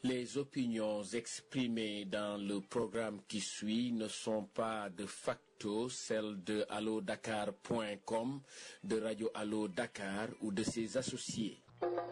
Les opinions exprimées dans le programme qui suit ne sont pas de facto celles de allodakar.com, de Radio Allo Dakar ou de ses associés.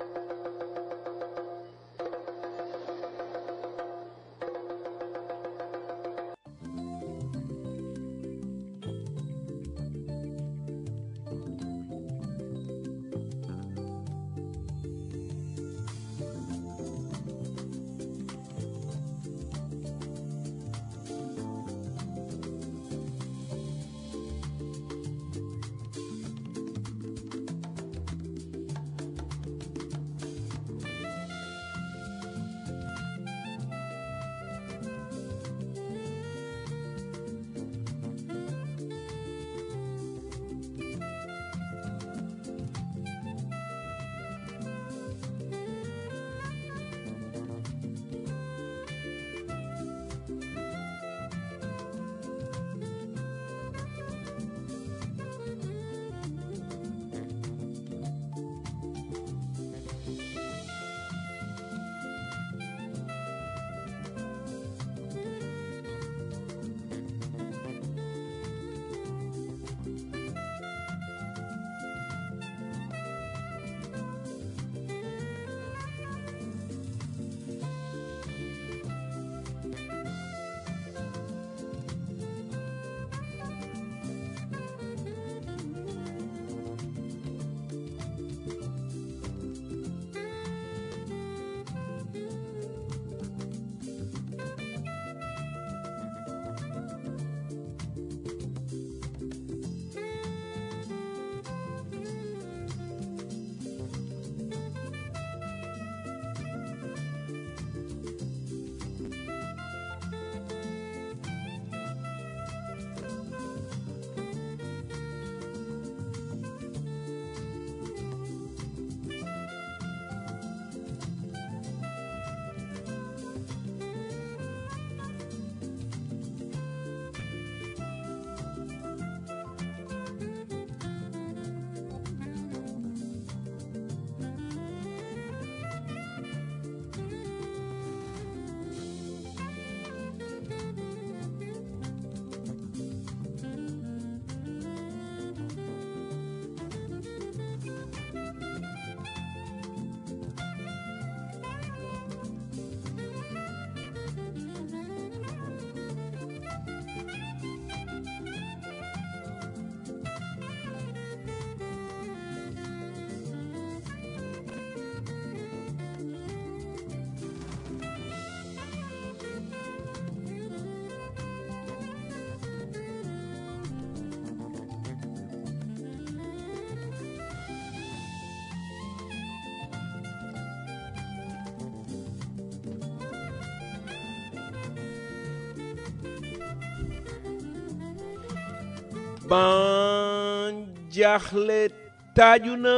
ban jaaxle taaju na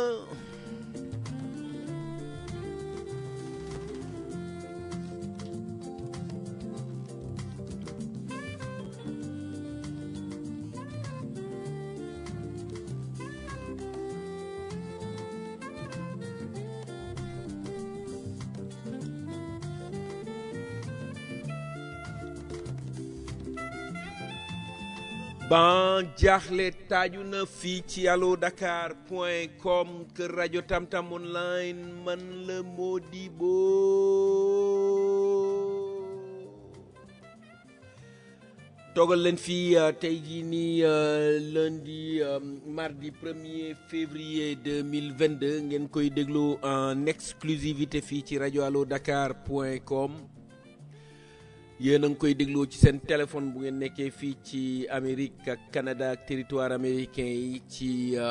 ban jaaxle taaju na fii ci allodakar.com kër rajo Tamtam online man la Modibo toogal leen fii tey jii nii lundi mardi 1er février 2022 ngeen koy déglu en exclusivité fii ci rajo allodakar.com yéen a ngi koy dégloo ci seen téléphone bu ngeen nekkee fii ci Amérique ak Canada ak territoire américain yi ci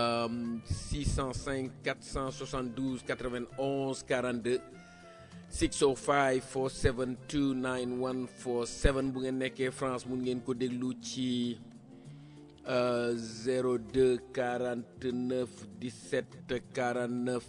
605 472 91 42 605 472 9147 bu ngeen nekkee France mun ngeen ko déglu ci 02 49 17 49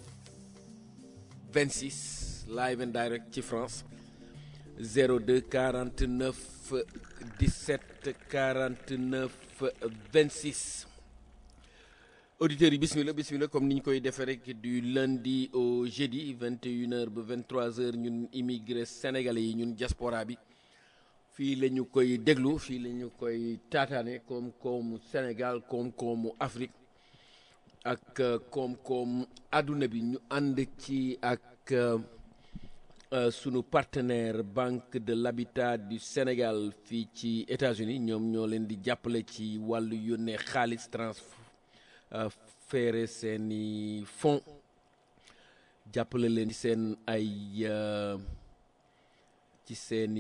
26 live and direct ci France 02 49 17 49 26 auditeurs yi bismillah comme ni ñu koy defee rek du lundi au jeudi 21h ba 23h ñun immigré sénégalais yi ñun diaspora bi fii la ñu koy déglu fii la ñu koy taataane koom-koomu Sénégal koom-koomu Afrique ak koom-koomu àdduna bi ñu ànd ci ak sunu partenaire Banque de l'Habitat du Sénégal fii ci États-Unis ñoom ñoo leen di jàppale ci wàllu yónnee xaalis transféré seeni fonds jàppale leen ci seen ay ci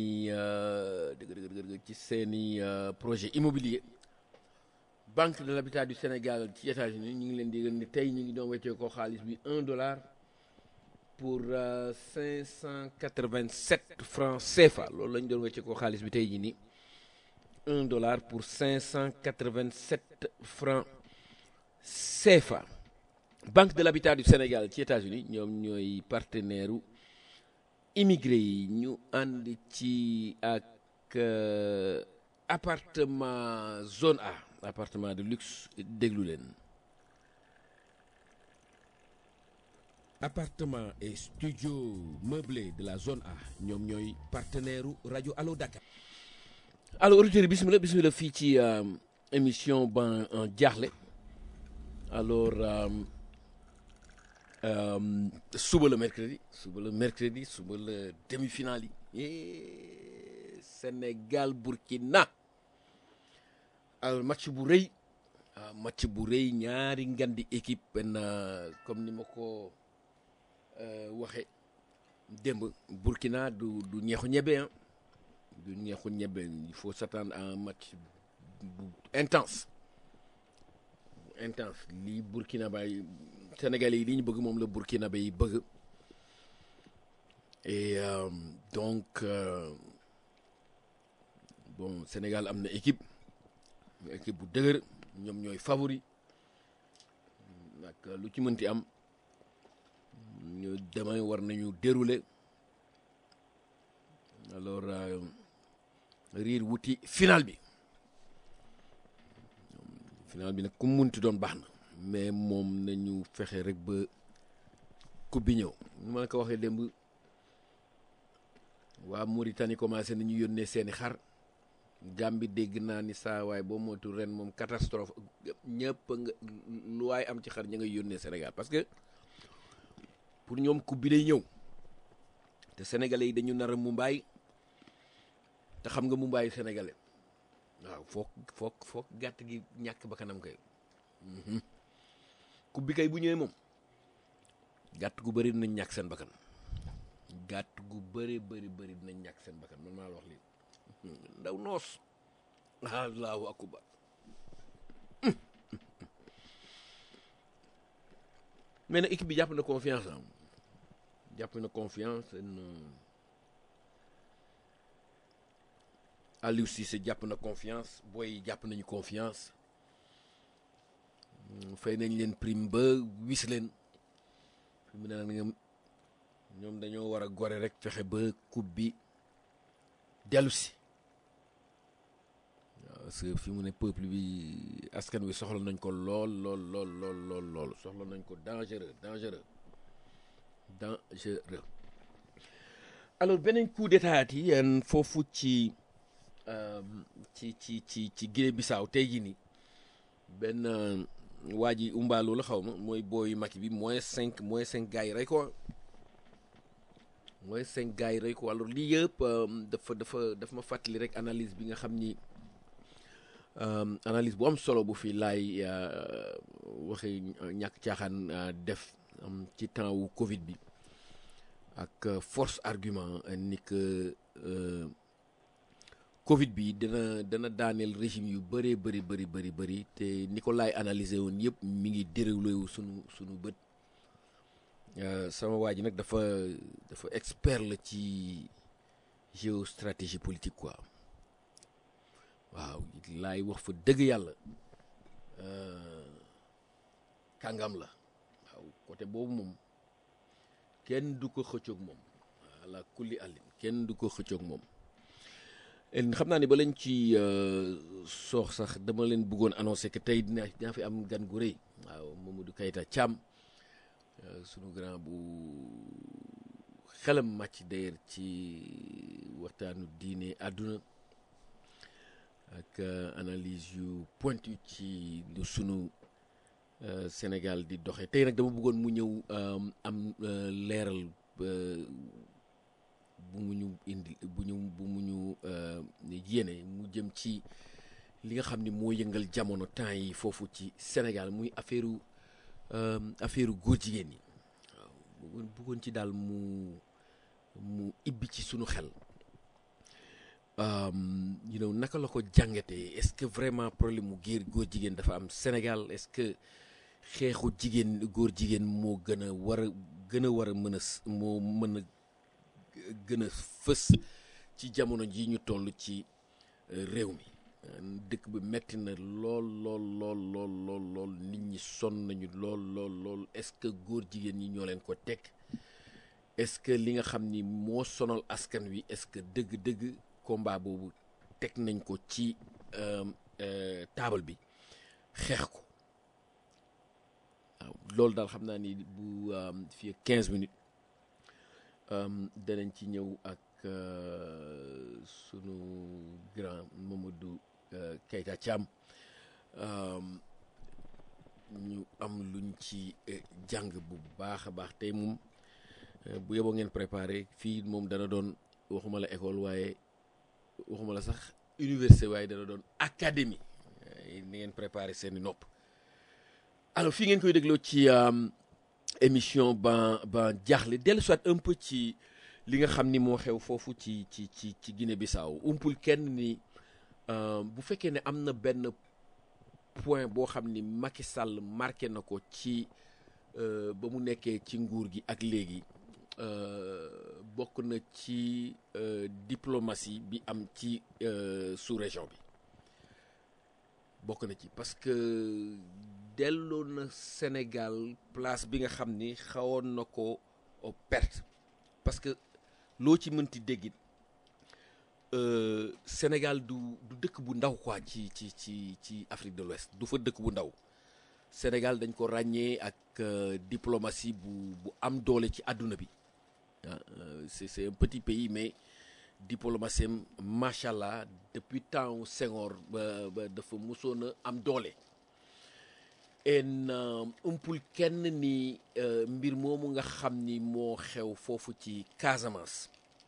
seeni projet immobilier Banque de l'Habitat du Sénégal ci États-Unis ñu ngi leen di yëgal ne tey ñu ngi doon weccee ko xaalis bi $1 pour 587 francs CFA loolu lañ doon weccee ko xaalis bi tey jii nii $1 pour 587 francs CFA. Banque de l'Habitat du Sénégal ci États-Unis ñoom ñooy partenaire u immigré yi ñu ànd ci ak appartement zone A appartement de luxe déglu leen. Appartement et studio meublé de la zone A ñoom ñooy partenaire u rajo Allo Dakar. alors auditeurs yi bismillah fii ci émission ban en jaaxle alors suba la mercredi suba la demi-finale yi Sénégal Burkina alors match bu rëy ñaari ngandi équipe benn comme ni ma ko waxe démb Burkina du ñeexu ñebe du ñeexu ñebe il faut s'attendre à un match bu intense lii Burkina bay Sénégalais yi li ñu bëgg moom la Burkina bay bëgg et donc bon Sénégal am na équipe bu dëgër ñoom ñooy favori nag lu ci mënti am ñu demain war nañu dérouler alors riir wuti final bi nag ku munti doon baax na mais moom nañu fexe rek ba coupe bi ñëw nu ma la ko waxee démb waa Mauritanie commencé nañu yónnee seeni xar Gambie dégg naa ni saa waay boo moytu ren moom catastrophe ñëpp nga lu waay am ci xar ña ngay yónnee Sénégal parce que pour ñoom coupe bi day ñëw te sénégalais yi dañu nar a Mumbaay te xam nga Mumbaay sénégalais waaw foog gàtt gi ñàkk ba kanam kay coupe bi kay bu ñëwee moom gàtt gu bëri dinañ ñàkk seen bakkan dinañ ñàkk seen bakkan man maa la wax lii ndaw noos allahu akbar mais nag équipe bi jàpp na confiance Aliou Cissé jàpp na confiance booy jàpp nañu confiance fay nañ leen prime ba wis leen fi mu ne nag ñoom dañoo war a gore rek fexe ba coupe bi dellu si waaw parce que fi mu ne peuple bi askan wi soxla nañ ko lool soxla nañ ko dangereux alors beneen coup d'état yi foofu ci Guinée Bissau tey jii nii benn waa ji umbaaloo la xaw ma mooy booyu Macky bi -5 gars yi rey ko alors lii yëpp dafa ma fàttali rek analyse bi nga xam ni analyse bu am solo bu fi laay waxee ñàkk caaxaan def ci temps wu Covid bi ak force argument ni que Covid bi dana daaneel régime yu bëree bëri te ni ko laay analyser woon yëpp mi ngi déroulé wu sunu bët sama waa ji nag dafa expert la ci géostratégie politique quoi waaw laay wax fa dëgg yàlla kàngam la waaw côté boobu moom kenn du ko xëccoog moom ala kulli àllin kenn du ko xëccoog moom xam naa ni ba lañ ci soox sax dama leen bëggoon annoncé que tey dinaa fi am gan gu rëy waaw Mamadou Keita Thiam sunu grand bu xelam màcc d'ailleurs ci waxtaanu diine àdduna ak analyse yu pointu ci lu sunu Sénégal di doxe tey nag dama bëggoon mu ñëw am leeral bu mu ñu indi bu mu ñu yéene mu jëm ci li nga xam ni moo yëngal jamono temps yi foofu ci Sénégal muy affaire góor jigéen ñi waaw bëggoon ci daal mu ibbi ci sunu xel naka la ko jàngatee est-ce que vraiment problème mu góor jigéen dafa am Sénégal est-ce que xeexu góor jigéen moo gën a war a mën a moo mën a gën a fës ci jamono ji ñu toll ci réew mi dëkk bi metti na lool nit ñi sonn nañu lool est-ce que góor jigéen ñi ñoo leen ko teg est-ce que li nga xam ni moo sonal askan wi est-ce que dëgg-dëgg combat boobu teg nañ ko ci taabal bi xeex ko waaw loolu daal xam naa ni bu fii 15 minutes danañ ci ñëw ak sunu grand Mamadou Keita Thiam ñu am luñ ci jàng bu baax a baax tey moom bu yeboo ngeen préparé fii moom dana doon waxuma la école waaye waxuma la sax université waaye dana doon académie ni ngeen préparé seeni nopp alors fii ngeen koy dégloo ci émission ban jaaxle dellu soit un peu ci li nga xam ni moo xew foofu ci Guinée Bissau umpul kenn ni bu fekkee ne am na benn point boo xam ni Macky Sall marqué na ko ci ba mu nekkee ci nguur gi ak léegi bokk na ci diplomatie bi am ci sous-région bi bokk na ci parce que delloo na Sénégal place bi nga xam ni xawoon na ko perte parce que loo ci mënti déggit Sénégal du dëkk bu ndaw quoi ci Afrique de l'Ouest du fa dëkk bu ndaw Sénégal dañ ko ràññee ak diplomatie bu am doole ci àdduna bi c'est un petit pays mais diplomatie am macha allah depuis temps Senghor ba dafa mosoon a am doole. en umpul kenn ni mbir moomu nga xam ni moo xew foofu ci Casamance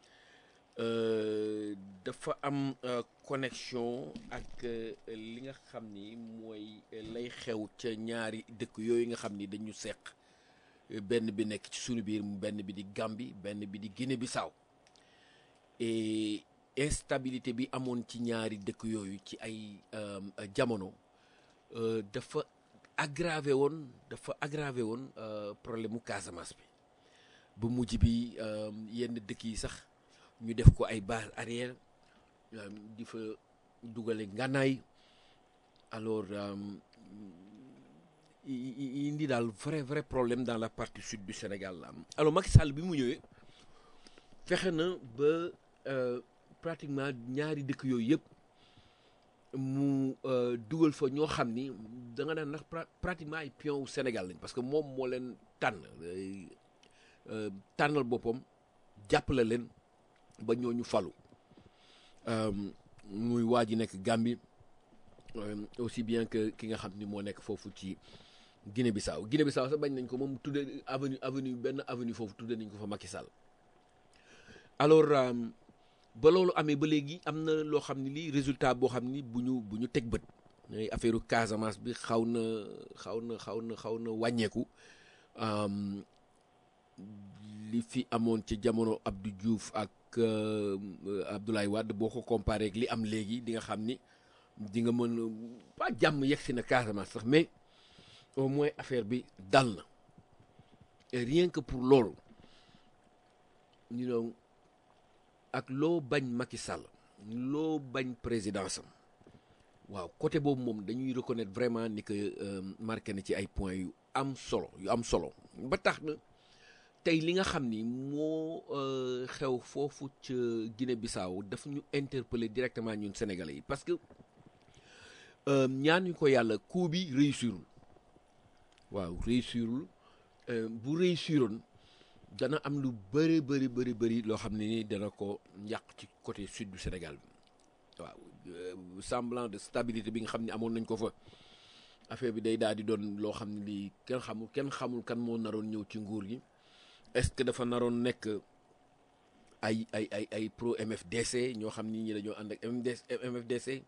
dafa am connexion ak li nga xam ni mooy lay xew ca ñaari dëkk yooyu nga xam ni dañu seq benn bi nekk ci sunu biir benn bi di Gambie benn bi di Guinée-Bissau et instabilité bi amoon ci ñaari dëkk yooyu ci ay jamono dafa aggravé woon problème mu Casamance bi ba mujj bi yenn dëkk yi sax ñu def ko ay base arrière di fa dugale ngànnaay alors indi daal vrai problème dans la partie sud du Sénégal la am alors Macky Sall bi mu ñëwee fexe na ba pratiquement ñaari dëkk yooyu yëpp mu dugal fa ñoo xam ni da nga naan ndax pratiquement ay pion wu Sénégal lañ parce que moom moo leen tànnal boppam jàppale leen ba ñooñu falu muy waa ji nekk Gambie aussi bien que ki nga xam ni moo nekk foofu ci Guinée-Bissau sax bañ nañ ko moom tudde benn avenue foofu tudde nañ ko fa Macky Sall alors ba loolu amee ba léegi am na loo xam ne lii résultat boo xam ni bu ñu teg bët affaire Casamance bi xaw na wàññeeku li fi amoon ci jamono Abdou Diouf ak Abdoulaye Wade boo ko comparé ak li am léegi di nga xam ni di nga mën pas jàmm yegsi na Casamance sax mais au moins affaire bi dal na et rien que pour loolu ak loo bañ Macky Sall loo bañ présidence am waaw côté boobu moom dañuy reconnaître vraiment ni que marqué na ci ay points yu am solo ba tax na tey li nga xam ni moo xew foofu ca Guinée Bissau dafa ñu interpeller directement ñun sénégalais yi parce que ñaan ñu ko yàlla coup bi réussirul waaw réussirul bu réussiroon dana am lu bëri loo xam ne ni dana ko yàq ci côté sud du Sénégal waaw semblant de stabilité bi nga xam ne amoon nañ ko fa affaire bi day daal di doon loo xam ne lii kenn xamul kan moo naroon ñëw ci nguur gi est-ce que dafa naroon nekk ay pro MFDC ñoo xam ni ñi dañoo ànd ak MFDC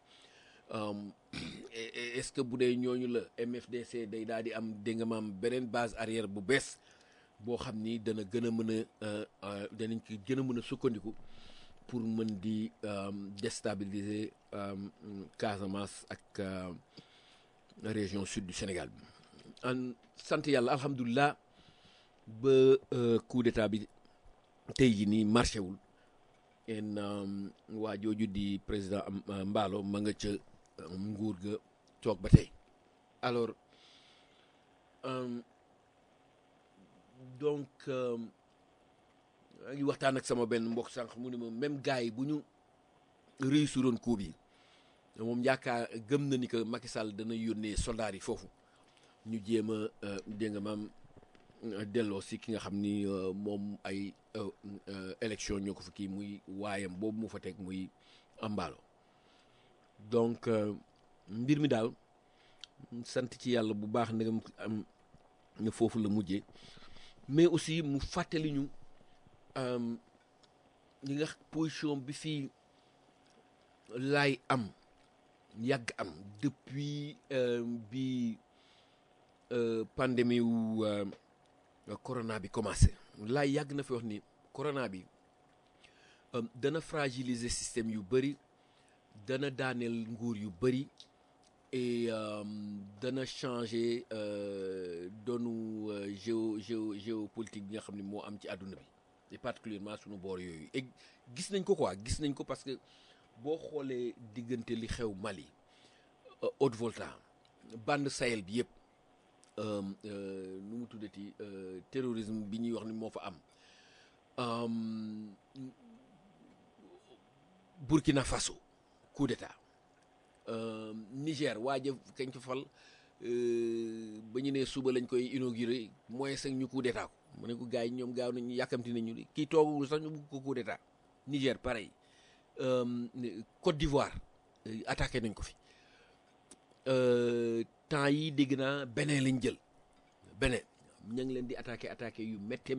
est-ce que bu dee ñooñu la MFDC day daal di am dégg nga maam beneen base arrière bu bees boo xam ni dana gën a mën a danañ ci gën a mën a sukkandiku pour mën di déstabiliser Casamance ak région sud du Sénégal bi an sant yàlla alhamdulilah ba coup d'état bi tey jii nii marché wul en waa jooju di président Mballo ma nga ca nguur ga toog ba tey alors donc maa ngi waxtaan ak sama benn mbokk sànq mu ne ma même gars yi bu ñu réussiroon coup bi moom yaakaar gëm na ni que Macky Sall dana yónnee soldats yi foofu ñu jéem a dégg nga maam delloo si ki nga xam ni moom ay élection ñoo ko fa kii muy waayam boobu mu fa teg muy Mballo donc mbir mi daal sant ci yàlla bu baax ndegam am na foofu la mujjee mais aussi mu fàttali ñu li nga position bi fii laay am yàgg am depuis bi pandémie wu corona bi commencé laay yàgg na fi wax ni corona bi dana fragiliser système yu bëri dana daaneel nguur yu bëri et dana changer doonu géopolitique bi nga xam ne moo am ci àdduna bi et particulièrement sunu boor yooyu et gis nañ ko quoi gis nañ ko parce que boo xoolee diggante li xew Mali Haute-Volta bande Sahel bi yëpp nu mu tuddati terrorisme bi ñuy wax ni moo fa am Burkina Faso coup d'état Niger waaja kañ fa fal ba ñu ne suba lañ koy inauguré moins 5 ñu coup d'état ko mu ne ko gars yi ñoom gaaw nañu yàkkamti nañu kii toogul sax ñu bugg ko coup d'état Niger pareil Côte d'Ivoire attaqué nañ ko fi temps yi dégg naa Bénin lañ jël Bénin ña ngi leen di attaqué yu métti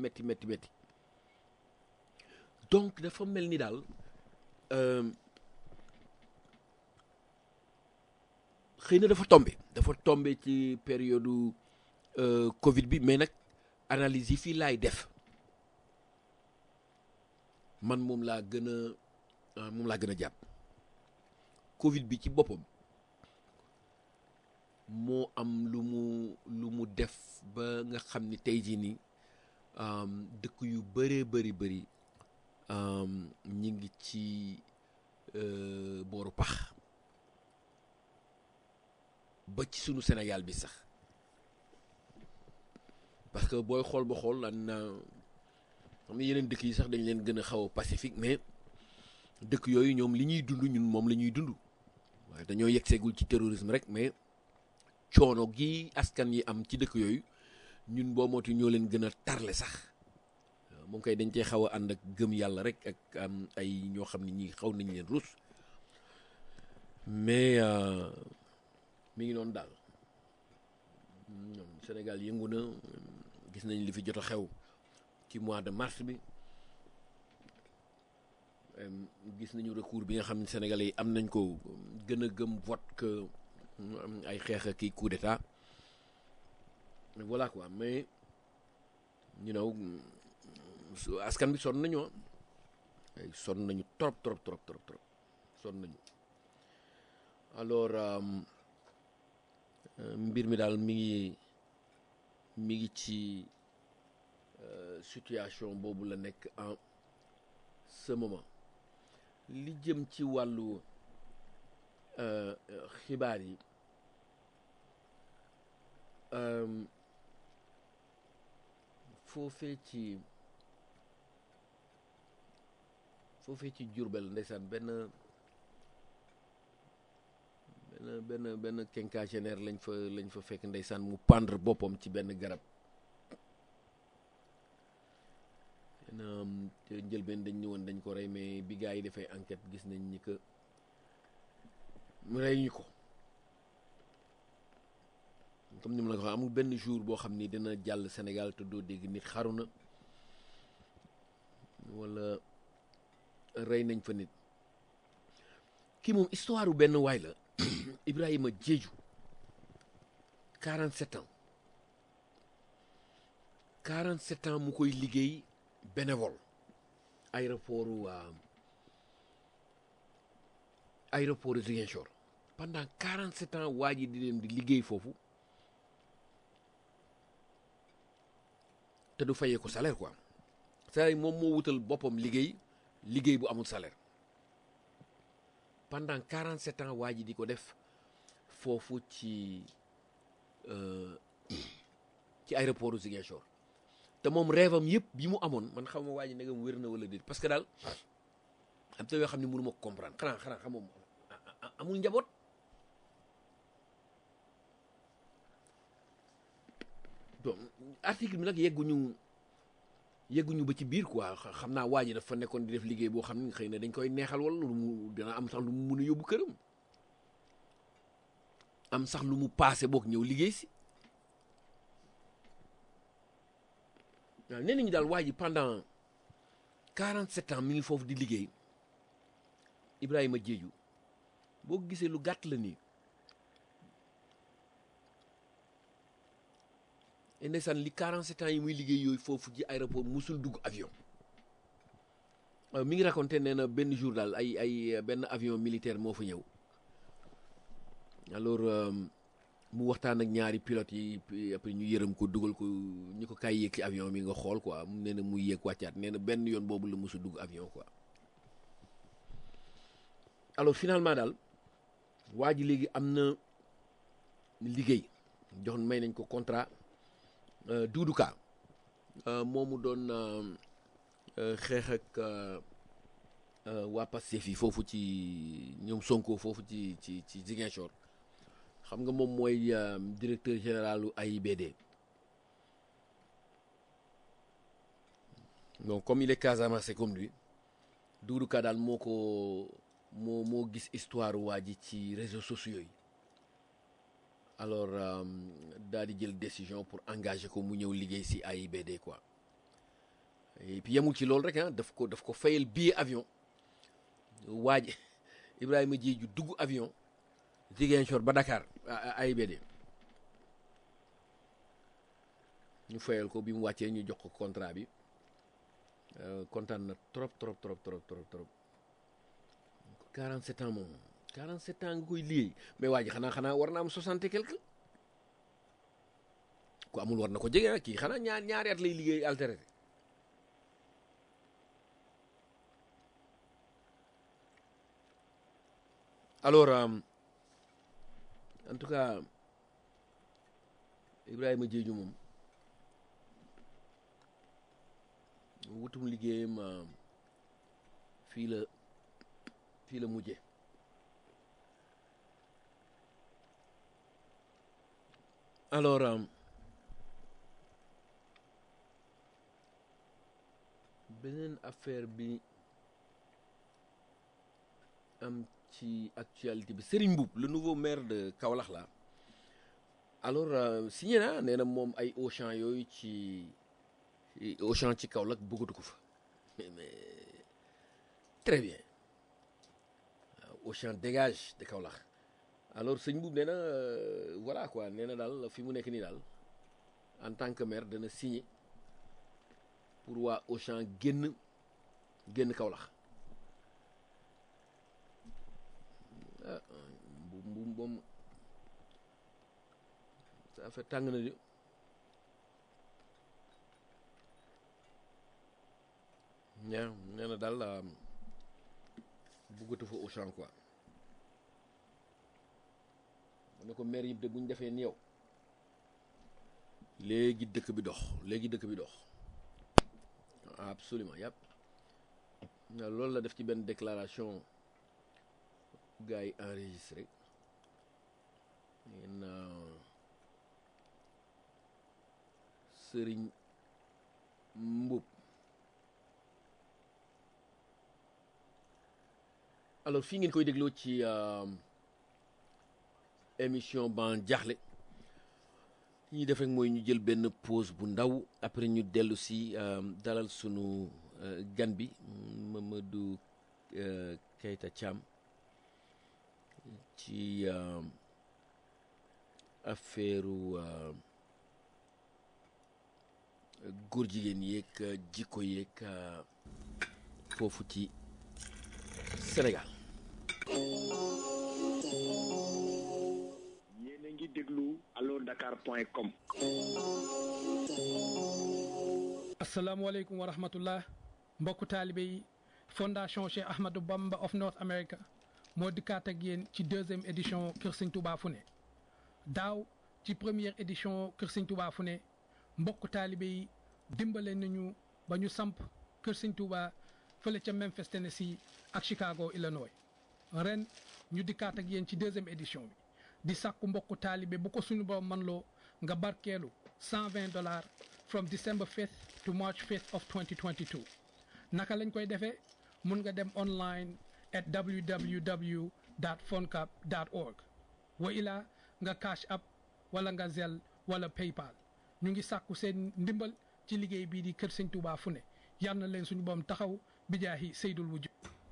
donc dafa mel ni daal xëy na dafa tombé ci période Covid bi mais nag analyse yi fii laay def man moom laa gën a jàpp Covid bi ci boppam moo am lu mu def ba nga xam ni tey jii nii dëkk yu bëri ñi ngi ci booru pax ba ci sunu Sénégal bi sax parce que booy xool ba xool lan xam ne yeneen dëkk yi sax dañ leen gën a xaw a pacifique mais dëkk yooyu ñoom li ñuy dund ñun moom la ñuy dund waaye dañoo yeggseegul ci terrorisme rek mais coono gi askan yi am ci dëkk yooyu ñun boo mooti ñoo leen gën a tarle sax moom kay dañ cee xaw a ànd ak gëm yàlla rek ak am ay ñoo xam ne ñi xaw nañ leen rus mais mi ngi noonu daal Sénégal yëngu na gis nañ li fi jot a xew ci mois de mars bi gis nañu recours bi nga xam ne sénégalais yi am nañ ko gën a gëm vote que ay xeex ak kii coup d'état voilà quoi mais you know askan bi sonn nañu sonn nañu trop sonn nañu alors mbir mi daal mi ngi ci situation boobu la nekk en ce moment li jëm ci wàllu xibaar yi foofee ci Jurbel ndeysaan benn quinquagénaire lañ fa fekk ndeysaan mu pendre boppam ci benn garab te njëlbeen dañ ñëwoon dañ ko rey mais bi gars yi dafay enquête gis nañ ni que mu rey ñu ko comme ni ma la ko waxee amul benn jour boo xam ni dina jàll Sénégal te doo dégg nit xaru na wala rey nañ fa nit kii moom histoire bu benn waay la Ibrahima Diédhiou 47 ans 47 ans mu koy liggéey bénévole aéroport Ziguinchor pendant 47 ans waa ji di leen di liggéey foofu te du fayee ko salaire quoi c'est-à-dire moom moo wutal boppam liggéey bu amul salaire pendant 47 ans waa ji di ko def foofu ci aéroport Ziguinchor te moom rêve am yëpp bi mu amoon man xam ma waa ji negam wér na wala déet parce que daal am te yoo xam ne mënu ma ko comprendre xanaa xam moom amul njaboot donc article bi nag yegguñu ba ci biir quoi xam naa waa ji dafa nekkoon di def liggéey boo xam ne xëy na dañ koy neexal wala lu mu dina am sax lu mu mun a yóbbu këram am sax lu mu paase boog ñëw liggéey si waaw nee nañu daal waa ji pendant 47 ans mi ngi foofu di liggéey Ibrahima Diédhiou boo gisee lu gàtt la nii et ndeysaan li 47 ans yi muy liggéey yooyu foofu ci aéroport musul dugg avion mi ngi raconté nee na benn jour daal ay benn avion militaire moo fa ñëw alors mu waxtaan ak ñaari pilote yi après ñu yërëm ko dugal ko ñu ko kaay yéeg ci avion mi nga xool quoi nee na muy yéeg wàccaat nee na benn yoon boobu la musul dugg avion quoi alors finalement daal waa ji léegi am na liggéey jox may nañ ko contrat Doudou Ka moomu doon xeex ak waa Pastef yi foofu ci ñoom Sonko foofu ci Ziguinchor xam nga moom mooy directeur généralu AIBD donc comme il est Casamance comme lui Doudou Ka daal moo gis histoire waa ji ci réseaux sociaux yi alors daal di jël décision pour engager ko mu ñëw liggéey si AIBD quoi et puis yemul ci loolu rek ah daf ko fayal billet avion waa ji Ibrahima Diédhiou dugg avion Ziguinchor ba Dakar AIBD ñu fayal ko bi mu wàccee ñu jox ko contrat bi kontaan na trop 47 ans moom 47 ans nga koy liggéey mais waa ji xanaa war na am 60 et quelque ku amul war na ko jege kii xanaa ñaari at lay liggéey alterné alors en tout cas Ibrahima Diédhiou moom wutum liggéeyam fii la mujje alors beneen affaire bi am ci actualité bi Serigne Mboup le nouveau maire de Kaolack la alors signé na nee na moom ay Auchan yooyu ci Kaolack bëggatu ko fa mais très bien Auchan dégage de Kaolack alors sëñ Mboup nee na voilà quoi nee na daal fi mu nekk nii daal en tant que maire dana signé pour waa Auchan génn Kaolack ah Mboup moom ça fait tàng na di ñaa nee na daal bëggatu fa Auchan quoi ne ko maire yëpp de bu ñu defee ni yow léegi dëkk bi dox absolument yàpp loolu la def ci benn déclaration gars yi enregistré ngeen Sëriñ Mboup. Alors fii ngeen koy dégloo ci émission Ban Diakhli li ñuy def rek mooy ñu jël benn pause bu ndaw après ñu dellu si dalal sunu gan bi Mamadou Keita Thiam ci affaire góor jigéen yeeg jikko yeeg foofu ci Sénégal. yéen a ngi déglu allodakar.com. asalaamaaleykum wa rahmatullah mbokku taalibe yi fondation Cheikh Ahmadou Bamba of North America moo dikkaat ak yéen ci deuxième édition Kër Sëñ Touba Founé daaw ci première édition Kër Sëñ Touba Founé mbokku taalibe yi dimbale nañu ba ñu samp Kër Sëñ Touba fële ca Memphis Tennessee ak Chicago Illinois ren ñu dikkaat ak yéen ci deuxième édition bi di sàkku mbokku taalibe bu ko suñu borom man loo nga barkeelu $120 from December 5th to March 5th of 2022 naka lañ koy defee mun nga dem online at www.foncap.org wa ilaa nga cash app wala nga Zelle wala PayPal ñu ngi sàkku seen ndimbal ci liggéey bii di Kër Sëñ Touba Founé yal na leen suñu borom taxaw bijaahi Seydul Wujud.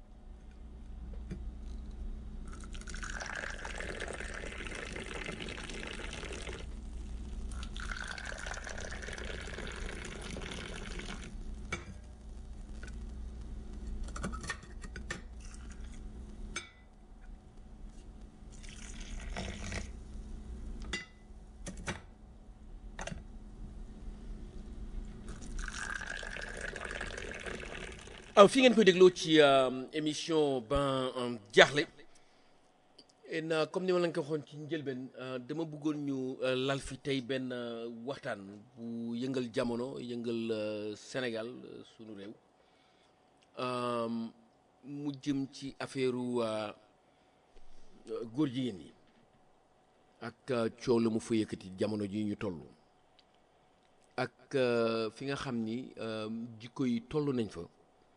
aw fi ngeen koy dégloo ci émission Ban Diakhli comme ni ma leen ko waxoon ci njëlbeen dama bëggoon ñu lal fi tey benn waxtaan bu yëngal jamono yëngal Sénégal sunu réew mu jëm ci affaire góor jigéen yi ak coow la mu fa yëkkati jamono ji ñu toll ak fi nga xam ni jikko yi toll nañ fa.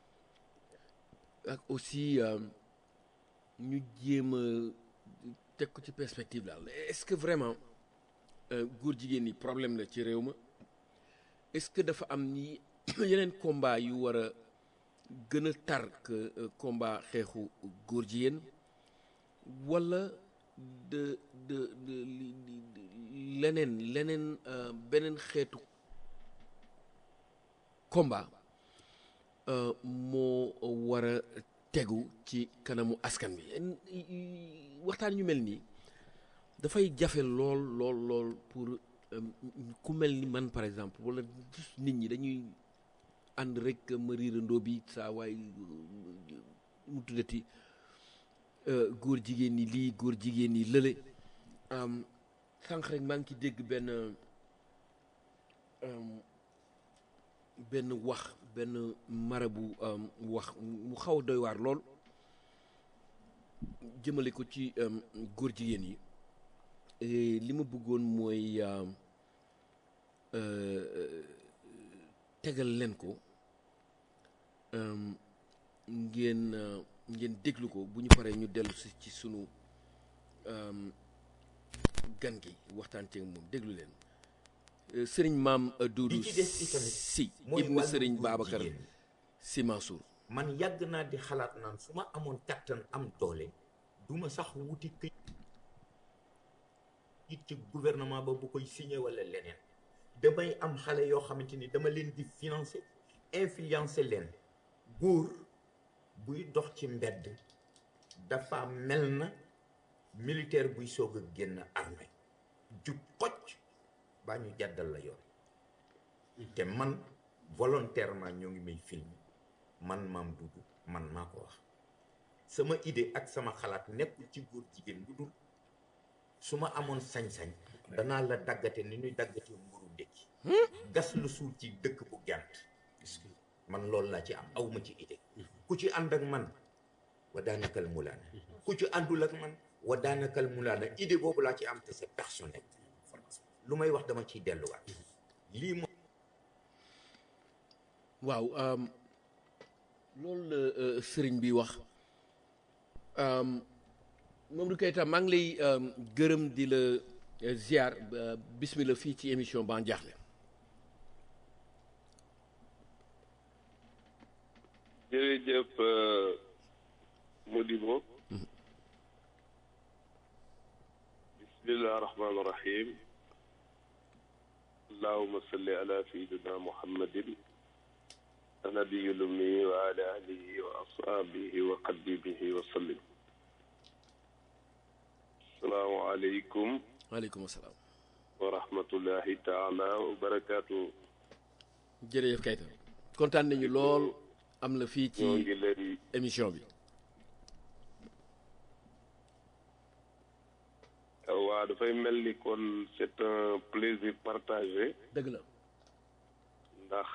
ak aussi ñu jéem a teg ko ci perspective daal est-ce que vraiment góor jigéen ñi problème la ci réew ma est-ce que dafa am ni yeneen combat yu war a gën a tar que combat xeexu góor jigéen wala de leneen beneen xeetu combat moo war a tegu ci kanamu askan bi waxtaan ñu mel nii dafay jafe lool pour ku mel ni man par exemple wala nit ñi dañuy ànd rek ma riirandoo bi saa waay mu tuddati góor jigéen ñi lii góor jigéen ñi lële sànq rek maa ngi ci dégg benn wax benn marabu wax mu xaw a doy waar lool jëmale ko ci góor jigéen yi li ma bëggoon mooy tegal leen ko ngeen déglu ko bu ñu paree ñu dellu si ci sunu gan gi waxtaan ceeg moom déglu leen sëriñ maam Doudou si ibnu sëriñ Babacar Si Mansour man yàgg naa di xalaat naan su ma amoon kattan am doole duma sax wuti këyit ci gouvernement ba bu koy signé wala leneen damay am xale yoo xamante ni dama leen di financer influencer leen góor buy dox ci mbedd dafa mel na militaire buy soog a génn armée jub xocc baa ñu jàddal la yoon te man volontairement ñoo ngi may filmer man Mame Doudou man maa ko wax sama idée ak sama xalaat nekkul ci góor jigéen lu dul su ma amoon sañ-sañ danaa la daggate ni ñuy daggate mburu ndékki gas lu suul ci dëkk bu gent man loolu laa ci am awma ci idée ku ci ànd ak man wa daanakal mulaana ku ci àndul ak man wa daanakal mulaana idée boobu laa ci am te c'est personnel lu may wax dama ciy delluwaat lii moom waaw loolu la sëriñ bi wax Mamadou Keita maa ngi lay gërëm di la ziar bismillah fii ci émission Ban Diakhli. jërëjëf Modibo. bismillah rahmaan rahim. allahumma salli ala sayyidina muhammadin nabiyil ummi wa ala alihi wa ashabihi wa qadimihi wa sallim. assalaamu aleykum. waaleykum salaam. wa rahmatullahi taala wa barakaatu. jërëjëf Keita kontaan nañu lool am la fii ci ñoo ngi leen émission bi. waa dafay mel ni kon c'est un plaisir partagé. dëgg la. ndax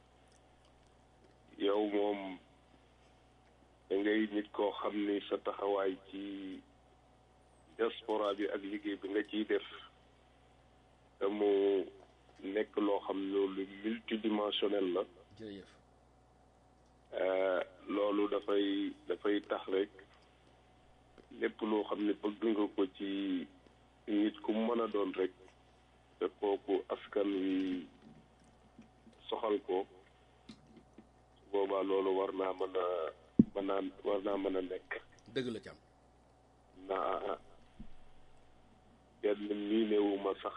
yow moom da ngay nit koo xam ni sa taxawaay ci diaspora bi ak liggéey bi nga ciy def te mu nekk loo xam ne lu multidimensionnel la. jërëjëf. loolu dafay tax rek lépp loo xam ne bëgg nga ko ci nit ku mën a doon rek te kooku askan wi soxal ko boobaa loolu war naa mën a nekk. dëgg la Thiam. naa kenn miinewuma sax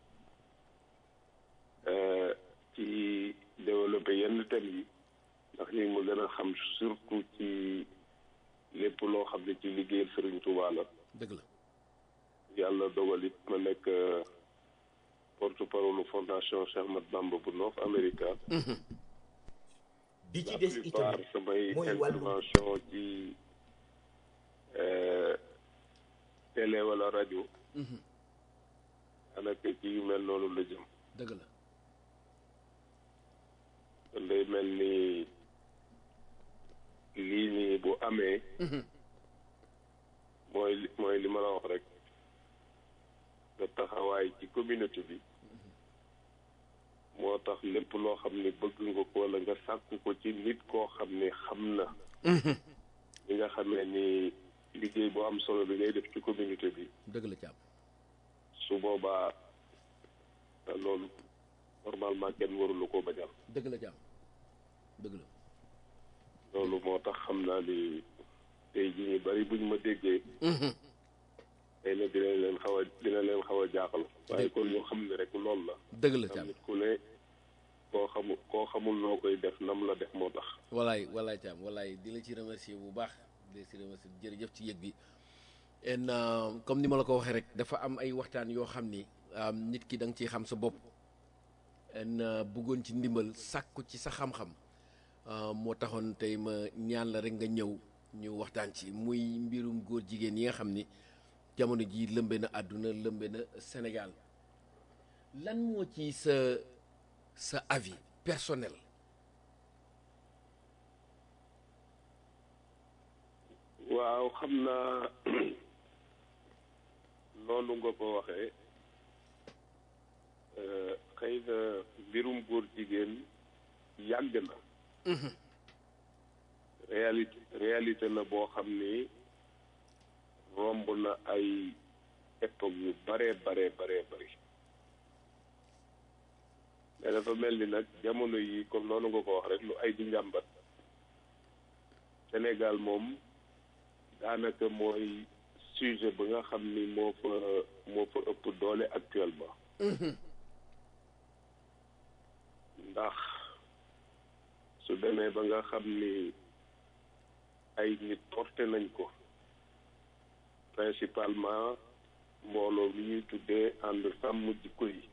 ci développé yenn thèmes yi ndax ñu ma gën a xam surtout ci lépp loo xam ne ci liggéeyal Serigne Touba la. dëgg la. yàlla dogal it ma nekk porte-parole fondation Cheikh Ahmadou Bamba bu North America. bi ci des itam samay mooy wàllu intervention ci télé wala rajo. anaka ci yu mel noonu la jëm. dëgg la. kon day mel ni lii nii bu amee. mooy li ma la wax rek nga taxawaay ci communauté bi moo tax lépp loo xam ne bëgg nga ko wala nga sàkku ko ci nit koo xam ne xam na. li nga xamee ni liggéey bu am solo bi ngay def ci communauté bi. dëgg la Thiam. su boobaa loolu normalement kenn warulu ko bañal. dëgg la Thiam dëgg la. loolu moo tax xam naa ni tey jii ñu bari buñ ma déggee. xëy na dina leen xaw a jaaxal. waaye kon ñu xam ne rek loolu la. dëgg la Thiam nit ku ne koo xamul noo koy def nam la def moo tax. walaay Thiam walaay di la ci remercier bu baax di la ci remercier jërëjëf ci yëg bi en comme ni ma la ko waxee rek dafa am ay waxtaan yoo xam ni nit ki da nga ciy xam sa bopp en bëggoon ci ndimbal sàkku ci sa xam-xam moo taxoon tey ma ñaan la rek nga ñëw ñu waxtaan ci muy mbirum góor jigéen yi nga xam ni jamono ji lëmbe na àdduna lëmbe na Sénégal lan moo ci sa avis personnel. waaw xam naa noonu nga ko waxee xëy na mbirum góor jigéen yàgg na. réalité la boo xam ni romb na ay époque yu bare bari mais dafa mel ni nag jamono yi comme noonu nga ko wax rek lu ay di njàmbat Sénégal moom daanaka mooy sujet ba nga xam ni moo fa ëpp doole actuellement. ndax su demee ba nga xam ni ay nit porté nañ ko principalement mbooloo mi ñuy tuddee ànd sàmm jikko yi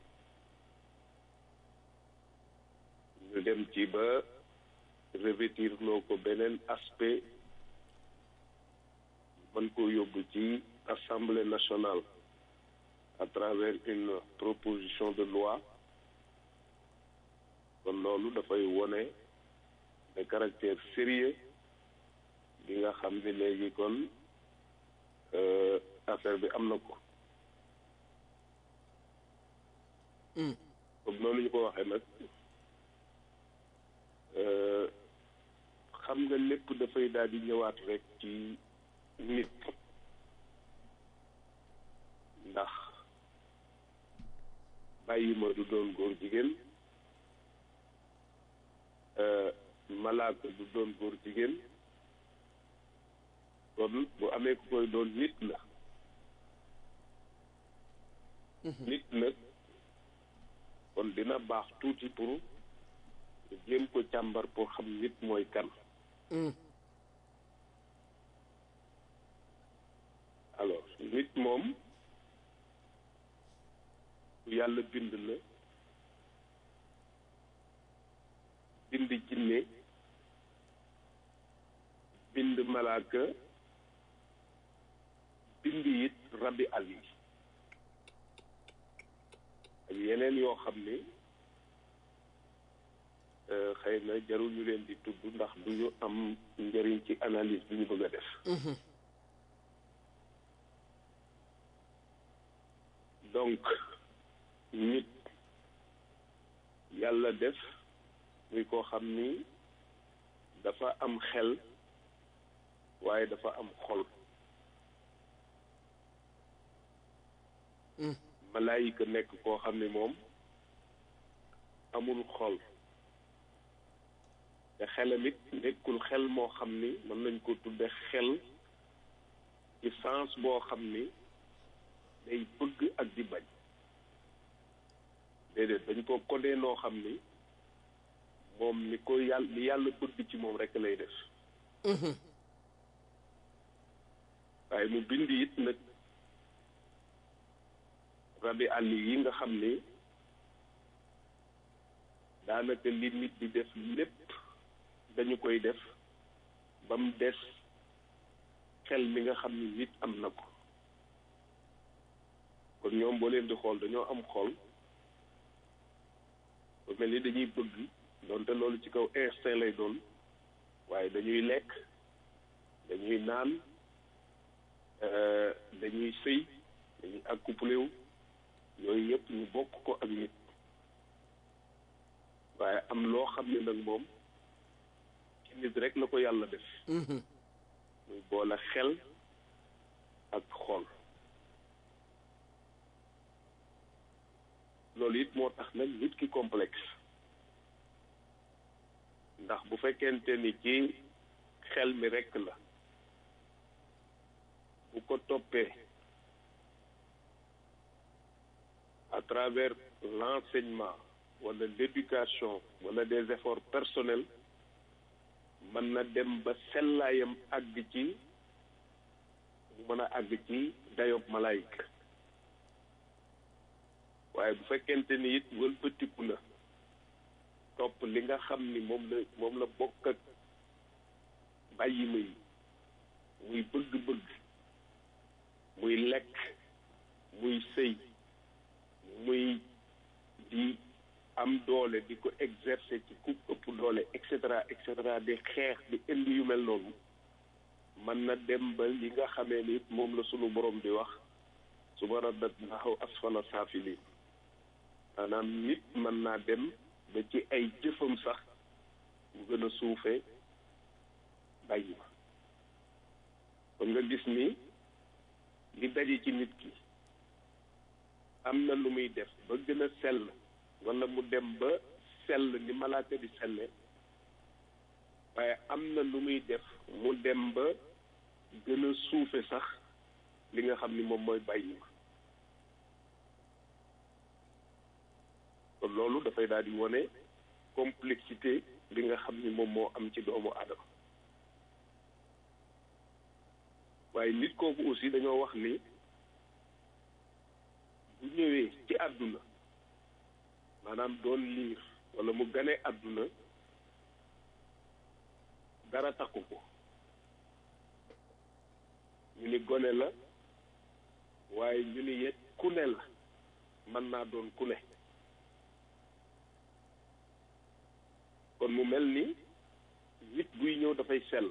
ñu dem ci ba revêtir loo ko beneen aspect mën ko yóbbu ci Assemblée nationale à travers une proposition de loi kon loolu dafay wone de caractère sérieux bi nga xam ne léegi kon affaire bi am na ko comme noonu ñu ko waxee nag xam nga lépp dafay daal di ñëwaat rek ci nit ndax bàyyi ma du doon góor jigéen malaaka du doon góor jigéen kon bu amee ku koy doon nit la nit nag kon dina baax tuuti pour jéem ko càmbar pour xam nit mooy kan alors nit moom yàlla bind la bind jinne bind malaaka bind it rabi àll yi ak yeneen yoo xam ne xëy na jarul ñu leen di tudd ndax du ñu am njëriñ ci analyse bi ñu bëgg a def donc nit yàlla def muy koo xam ni dafa am xel waaye dafa am xol malaayika nekk koo xam ni moom amul xol te xelam it nekkul xel moo xam ni mën nañ ko tudde xel ci sens boo xam ni day bëgg ak di bañ déedéet dañ ko codé noo xam ni moom ni ko yàlla bëgg ci moom rekk lay def waaye mu bind it nag rabi àll yi nga xam ni daanaka li nit di def lépp dañu koy def ba mu des xel mi nga xam ni nit am na ko kon ñoom boo leen di xool dañoo am xol ba mel ni dañuy bëgg doonte loolu ci kaw instinct lay doon waaye dañuy lekk dañuy naan dañuy sëy dañuy accouplé wu yooyu yëpp ñu bokk ko ak nit waaye am loo xam ne nag moom ci nit rek la ko yàlla def muy boole xel ak xol loolu it moo tax nag nit ki complexe ndax bu fekkente ni ci xel mi rekk la bu ko toppee à travers l'enseignement wala l'éducation wala des efforts personnels mën na dem ba sellaayam àgg ci mu mën a àgg ci dayob malaayika waaye bu fekkente ni it wëlbatiku na topp li nga xam ni moom la bokk ak bàyyi ma yi muy bëgg-bëgg muy lekk muy sëy muy di am doole di ko exercer ci ku ëpp doole et cetera di xeex di indi yu mel noonu mën na dem ba li nga xamee ni it moom la sunu borom di wax suba radadnaahu asfala saafiliin maanaam nit mën naa dem ba ci ay jëfam sax mu gën a suufee bàyyi ma kon nga gis ni li daje ci nit ki am na lu muy def ba gën a sell wala mu dem ba sell ni malaaka di selle waaye am na lu muy def mu dem ba gën a suufe sax li nga xam ni moom mooy bàyyi ma kon loolu dafay daal di wone complexité li nga xam ni moom moo am ci doomu aadama waaye nit kooku aussi dañoo wax ni bu ñëwee ci àdduna maanaam doon liir wala mu gane àdduna dara takku ko ñu ni gone la waaye ñu ni yet ku ne la mën naa doon ku ne kon mu mel ni nit buy ñëw dafay sell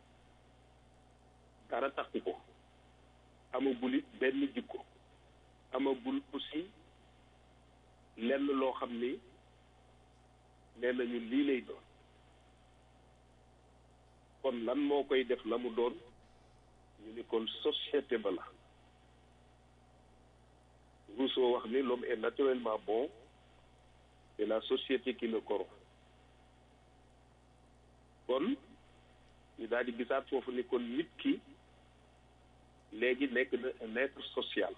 dara takku ko amagul it benn jikko amagul aussi lenn loo xam ni nee nañu lii lay doon kon lan moo koy def la mu doon ñu ni kon société ba la Rousseau wax ni l'homme est naturellement bon c'est la société qui le corrompt kon ñu daal di gisaat foofu ni kon nit ki léegi nekk na un être social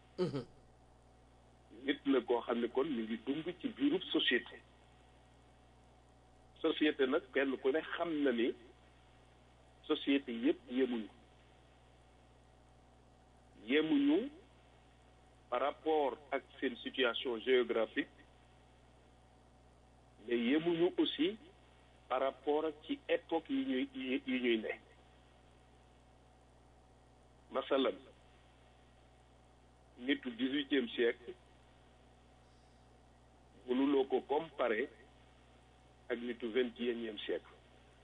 nit la koo xam ne kon ñu ngi dund ci biirub société nag kenn ku ne xam na ni société yépp yemuñu par rapport ak seen situation géographique mais yemuñu aussi par rapport ak ci époque yi ñuy ne masalan nitu 18e siècle mënuloo ko comparer ak nitu 21e siècle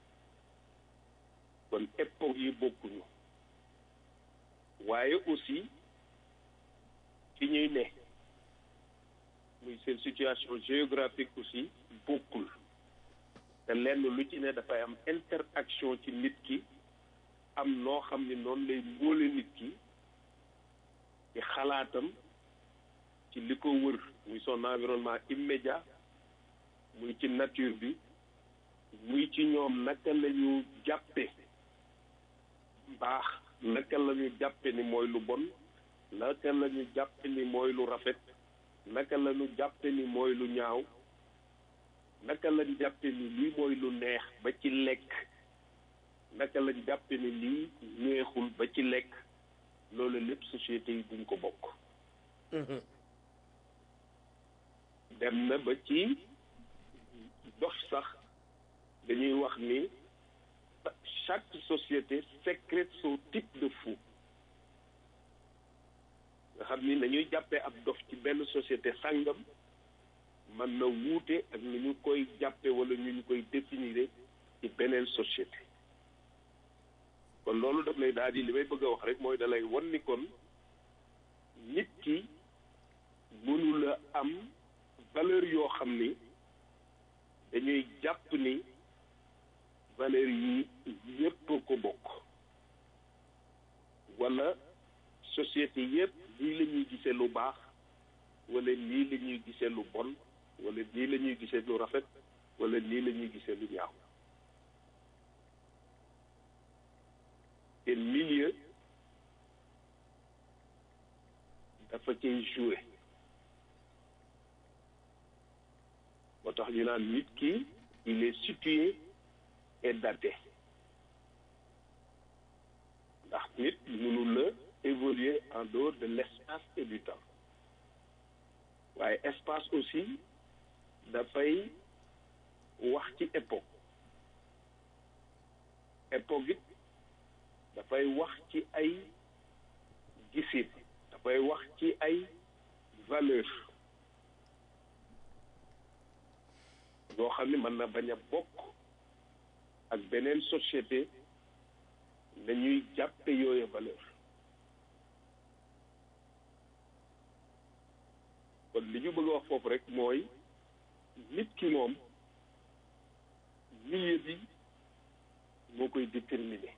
kon époque yi bokkuñu waaye aussi ci ñuy ne muy seen situation géographique aussi bokkul te lenn lu ci ne dafay am interaction ci nit ki am noo xam ni noonu lay mbóole nit ki ci xalaatam ci li ko wër muy son environnement immédiat muy ci nature bi muy ci ñoom naka la ñu jàppe baax naka la ñu jàppe ni mooy lu bon naka la ñu jàppe ni mooy lu rafet naka la ñu jàppe ni mooy lu ñaaw naka lañ jàppe ni lii mooy lu neex ba ci lekk naka lañ jàppe ni lii neexul ba ci lekk loolu lépp société yi duñ ko bokk dem na ba ci dox sax dañuy wax ni chaque société sécrète son type de fou nga xam ni nañuy jàppee ab dof ci benn société sàngam man na wuute ak ni ñu koy jàppe wala ñu koy définir ci beneen société kon loolu daf lay daal di li may bëgg a wax rek mooy da lay wan ni kon nit ki mënu la am valeur yoo xam ni dañuy jàpp ni valeur yi yépp ko bokk wala société yépp lii la ñuy gisee lu baax wala lii la ñuy gisee lu bon wala lii la ñuy gisee lu rafet wala lii la ñuy gisee lu ñaaw te milieu dafa cay jouer moo tax ñu naan nit ki il est situé et daté ndax nit mënu la évoluer en dehors de l'espace et du temps waaye espace aussi dafay wax ci époque it dafay wax ci ay gisin dafay wax ci ay valeur yoo xam ne mën na bañ a bokk ak beneen société nañuy jàppe yooyu valeur kon li ñu bëgg a wax foofu rek mooy nit ki moom milieu bi moo koy déterminer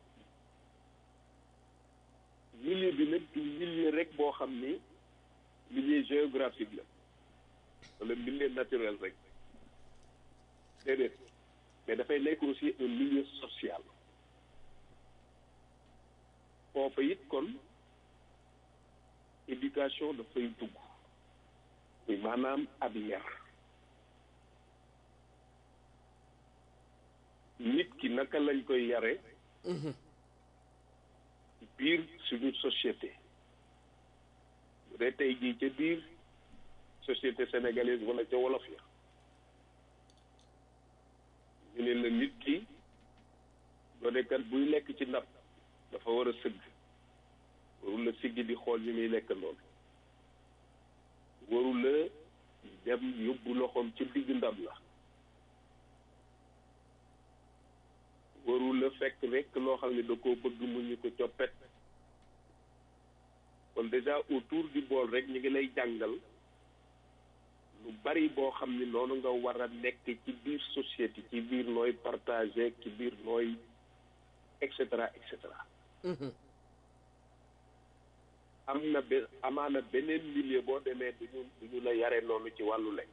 milieu bi nag du milieu rek boo xam ni milieu géographique la wala milieu naturel rek déedéet mais dafay nekk aussi un milieu social foofa it kon éducation dafay dugg muy maanaam ab yar nit ki naka lañ koy yare biir suñu société bu dee tey jii ca biir société sénégalaise wala ca wolof ya ñu ne la nit ki doonekat buy lekk ci ndab dafa war a sëgg warul la siggi di xool ñi muy lekk loolu warul la dem yóbbu loxoom ci digg ndab la warul la fekk rek loo xam ne da koo bëgg mu ñu ko coppet kon déjà autour du bool rek ñu ngi lay jàngal lu bari boo xam ni noonu nga war a nekk ci biir société ci biir nooy partager ci biir nooy et cetera et cetera. amaana beneen milieu boo demee duñu la yare noonu ci wàllu lekk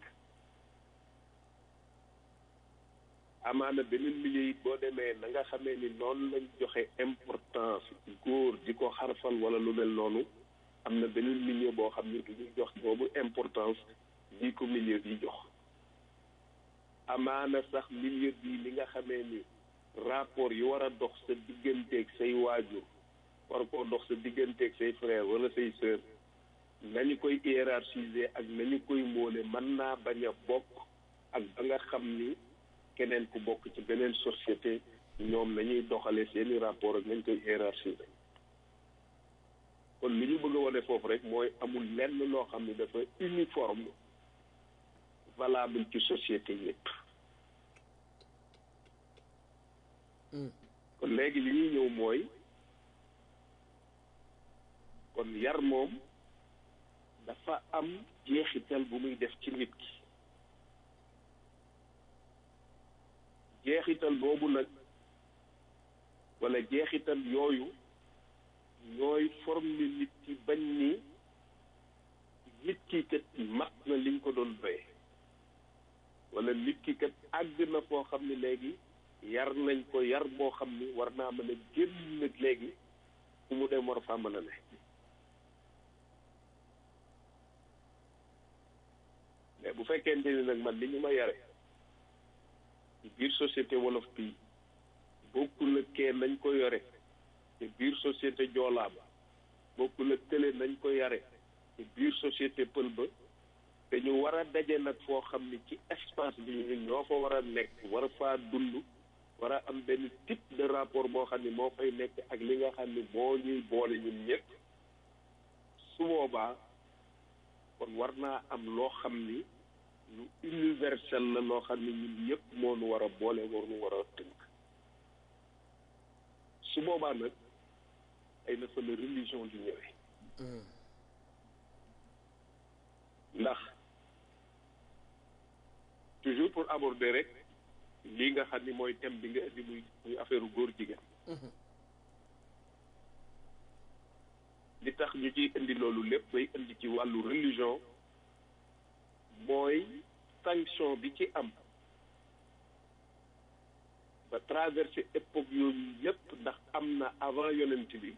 amaana beneen milieu it boo demee na nga xamee ni noonu lañ joxe importance góor di ko xarfal wala lu mel noonu am na beneen milieu boo xam ne duñu jox boobu importance di ko milieu bi jox amaana sax milieu bi li nga xamee ni rapport yi war a dox sa digganteeg say waajur war koo dox sa digganteeg say frère wala say sœur nañu koy hiérarchiser ak nañu koy móole mën naa bañ a bokk ak ba nga xam ni keneen ku bokk ci beneen société ñoom nañuy doxale seeni rapport ak nañ koy hiérarchiser kon li ñu bëgg a wane foofu rek mooy amul lenn loo xam ne dafa uniforme valable ci société yépp kon léegi li ñuy ñëw mooy kon yar moom dafa am jeexital bu muy def ci nit ki jeexital boobu nag wala jeexital yooyu ñooy former nit ki bañ ni nit ki kat mat na liñ ko doon doye wala nit ki kat àgg na foo xam ne léegi yar nañ ko yar boo xam ni war naa mën a génn nag léegi fu mu dem war faa mën a ne mais bu fekkente ni nag man li ñu ma yare ci biir société wolof bii bokkul ak kee nañ ko yore ci biir société joolaa ba bokkul ak kële nañ ko yare ci biir société pël ba te ñu war a daje nag foo xam ni ci espace bi ñun ñoo fa war a nekk war faa dund war a am benn type de rapport boo xam ni moo fay nekk ak li nga xam ni moo ñuy boole ñun ñëpp su boobaa kon war naa am loo xam ni lu universel la loo xam ni ñun ñëpp moo nu war a boole war nu war a tënk su boobaa nag ay na fa la religion di ñëwee ndax toujours pour aborder rek lii nga xam ni mooy thème bi nga indi muy affaire góor jigéen li tax ñu ciy indi loolu lépp bay indi ci wàllu religion mooy sanction bi ci am ba traversé époque yooyu yépp ndax am na avant yonent bi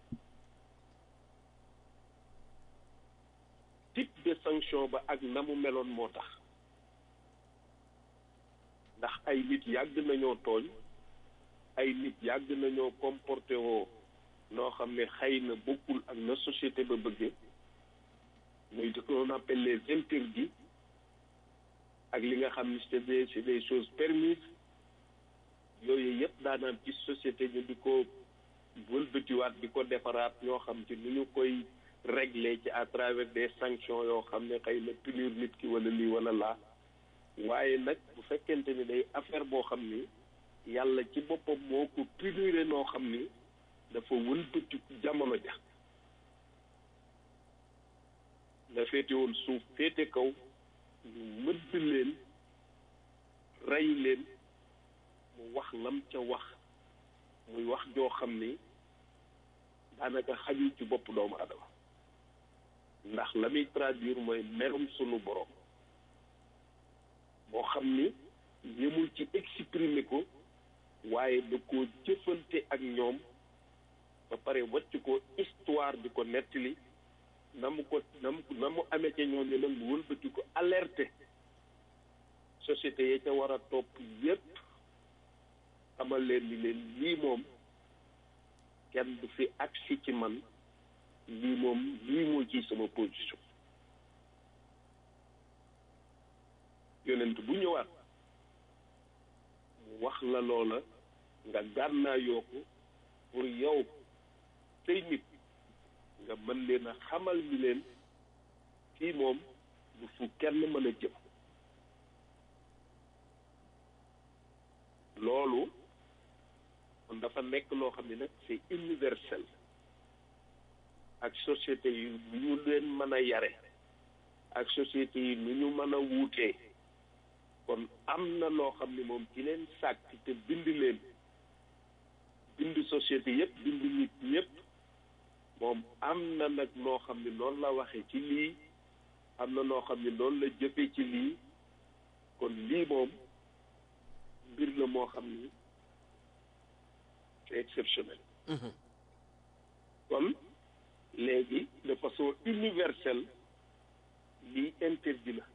type de sanction ba ak na mu meloon moo tax ndax ay nit yàgg nañoo tooñ ay nit yàgg nañoo comporté woo noo xam ne xëy na bokkul ak na société ba bëggee muy ce qu'on appelle les interdits ak li nga xam ne c'est des choses permises yooyu yëpp daanaan ci société ñu di ko wëlbatiwaat di ko defaraat ñoo xam ci nu ñu koy régler ci à travers des sanctions yoo xam ne xëy na punir nit ki wala lii wala laa waaye nag bu fekkente ni day affaire boo xam ni yàlla ci boppam moo ko punir noo xam ni dafa wëlbati jamono ja la féete woon suuf féete kaw ñu mëdd leen rey leen mu wax lam ca wax muy wax joo xam ni daanaka xajul ci bopp doomu adama ndax la muy traduire mooy merum sunu borom moo xam ni yemul ci exprimer ko waaye da koo jëfante ak ñoom ba pare wàcc ko histoire di ko nettali na mu amee ca ñoom ne nag mu wëlbati ko alerté société yi ca war a topp yépp xamal leen ni leen lii moom kenn du fi agsi ci man lii moo ci sama position yonent bu ñëwaat mu wax la loola nga gànnaa yokku pour yow tey nit nga mën leen a xamal ni leen fii moom du fu kenn mën a jëm loolu kon dafa nekk loo xam ne nag c'est universel ak société yi nu ñu leen mën a yare ak société yi nu ñu mën a wuutee kon am na loo xam ne moom ci leen sàkk te bind leen bind société yëpp bind nit ñëpp moom am na nag noo xam ne noonu la waxee ci lii am na noo xam ne noonu la jëfee ci lii kon lii moom mbir la moo xam ni c'est exceptionnel kon léegi de façon universelle lii interdit la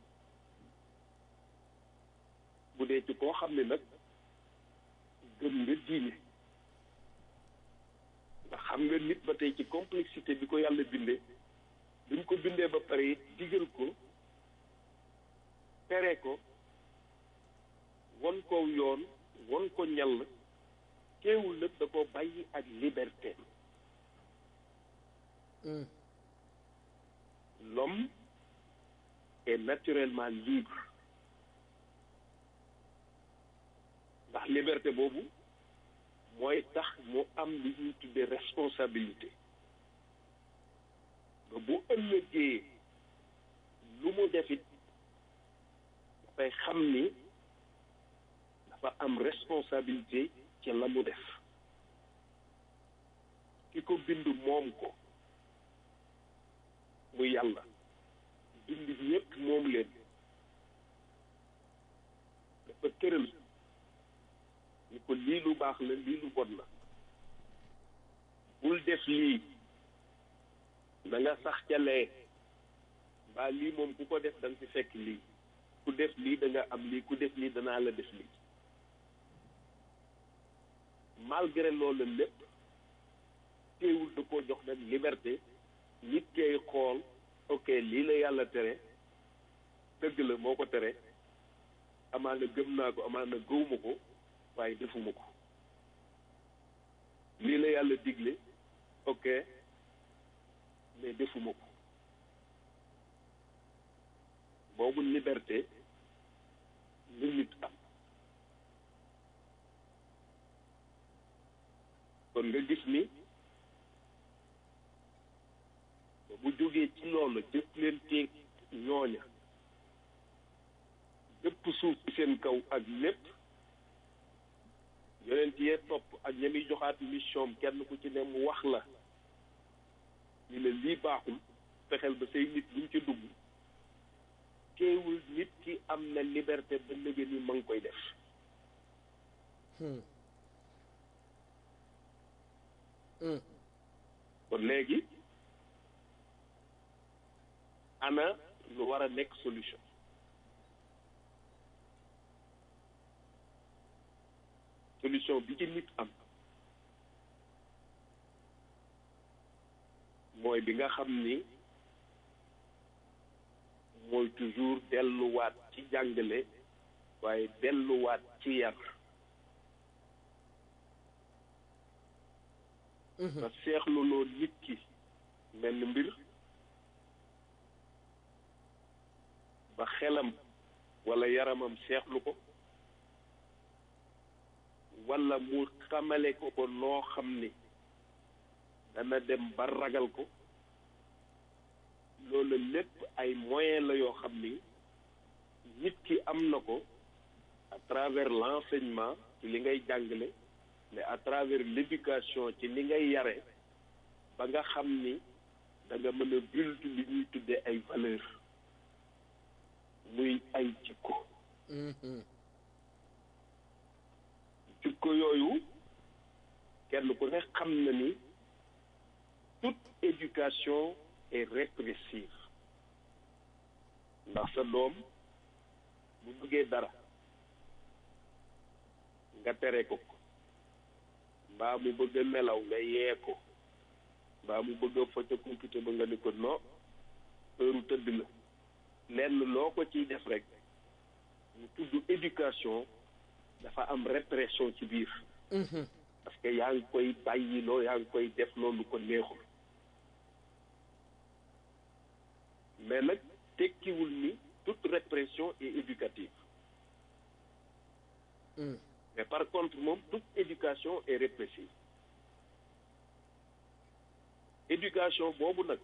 bu dee ci koo xam ne nag gëm nga diine ndax xam nga nit ba tey ci complexité bi ko yàlla bindee duñ ko bindee ba pare it digal ko tere ko won ko yoon won ko ñall teewul nag da ko bàyyi ak liberté l'homme est naturellement libre ndax liberté boobu mooy tax mu am li ñuy tuddee responsabilité ba bu ëllëgee lu mu defit dafay xam ni dafa am responsabilité ci la mu def ki ko bind moom ko mu yàlla bind ñëpp moom leen dafa tëral ni ko lii lu baax la lii lu bon la bul def lii da nga sax ca lee mbaa lii moom ku ko def da nga ci fekk lii ku def lii da nga am lii ku def lii danaa la def lii malgré loolu lépp teewul da koo jox nag liberté nit kay xool ok lii la yàlla tere dëgg la moo ko tere amaana gëm naa ko amaana gëwuma ko waaye defuma ko lii la yàlla digle ok mais defuma ko boobu liberté li nit am kon nga gis ni bu jógee ci loolu jëpp leen teeg ñooña jëpp suuf ci seen kaw ak lépp yonent yee topp ak ña muy joxaat mission kenn ku ci ne mu wax la ñu ne lii baaxul fexeel ba say nit buñ ci dugg teewul nit ki am na liberté ba léegi ni ma ngi koy def kon léegi ana lu war a nekk solution bi ci nit am mooy bi nga xam ni mooy toujours delluwaat ci jàngale waaye delluwaat ci yar nga seexluloo nit ki benn mbir ba xelam wala yaramam seexlu ko wala mu xamale ko ko noo xam ni dana dem ba ragal ko loolu lépp ay moyen la yoo xam ni nit ki am na ko à travers l'enseignement ci li ngay jàngale mais à travers l'éducation ci li ngay yare ba nga xam ni da nga mën a build li ñuy tuddee ay valeurs muy ay jikko jikko yooyu kenn ku ne xam na ni toute éducation est répressive ndax sa doom bu bëggee dara nga tere ko mbaa mu bëgg a nelaw nga yee ko mbaa mu bëgg a focc computer ba nga ni ko non heure tëdd la lenn loo ko ciy def rek mu tudd éducation dafa am répression ci biir parce que yaa ngi koy bàyyiloo yaa ngi koy def loolu ko neexul mais nag tekkiwul ni toute répression est éducative mais par contre moom toute éducation est répressive éducation boobu nag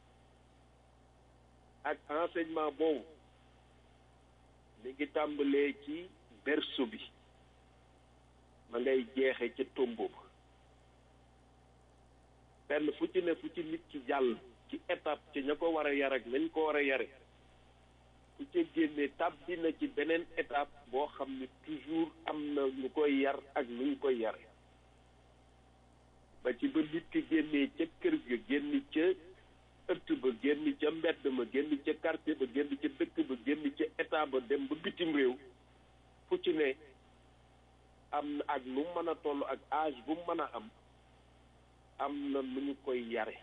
ak enseignement boobu mi ngi tàmbalee ci berceau bi ma ngay jeexe ca tombo ba benn fu ci ne fu ci nit ki jàll ci étape ci ña ko war a yar ak nañ ko war a yare fu ci génnee tàbbi na ci beneen étape boo xam ne toujours am na ñu koy yar ak nu ñu koy yare ba ci ba nit ki génnee ca kër ga génn ca ëtt ba génn ca mbedd ma génn ca quartier ba génn ca dëkk ba génn ca état ba dem ba bitim réew fu ci ne am na ak nu mën a toll ak âge bu mën a am na nu ñu koy yare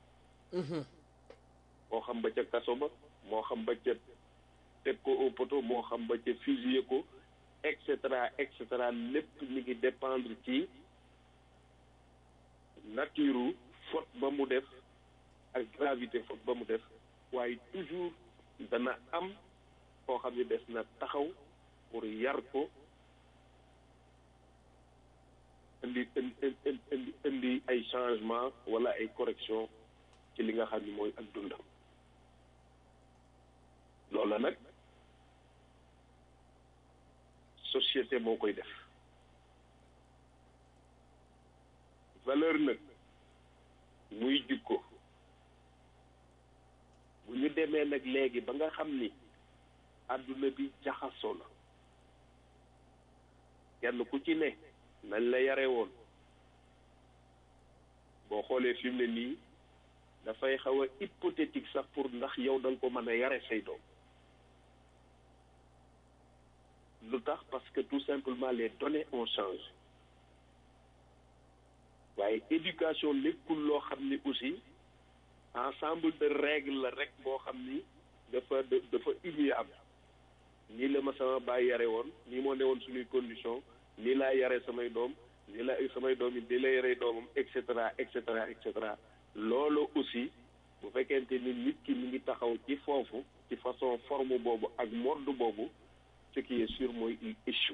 moo xam ba ca kaso ba moo xam ba ca teg ko au poteau moo xam ba ca fusiller ko et cetera lépp mi ngi dépendre ci nature faute ba mu def ak gravité faute ba mu def waaye toujours dana am koo xam ne des na taxaw pour yar ko indi ay changement wala ay correction ci li nga xam ni mooy ak dundam loolu nag société moo koy def valeur nag muy jikko bu ñu demee nag léegi ba nga xam ni àdduna bi jaxasoo na kenn ku ci ne nañ la yare woon boo xoolee fi mu ne nii dafay xaw a hypothétique sax pour ndax yow da nga ko mën a yare say doom lu tax parce que tout simplement les données ont changé waaye éducation nekkul loo xam ni aussi ensemble de règles la rek boo xam ni dafa immuable nii la ma sama baay yare woon nii moo ne woon suñuy condition nii laa yare samay doom nii la samay doom yi nii la yare doomam et cetera loolu aussi bu fekkente ni nit ki mi ngi taxaw ci foofu ci façon forme boobu ak mode boobu ce qui est sûr mooy il échoue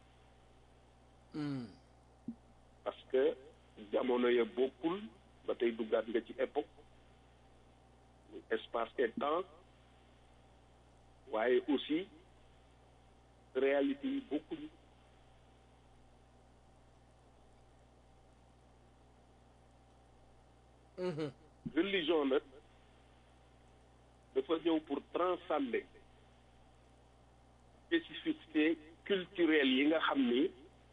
parce que jamono ya bokkul ba tey duggaat nga ci époque espace et temps waaye aussi réalité yi bokkuñu religion nag dafa ñëw pour transcender spécificité culturelle yi nga xam ni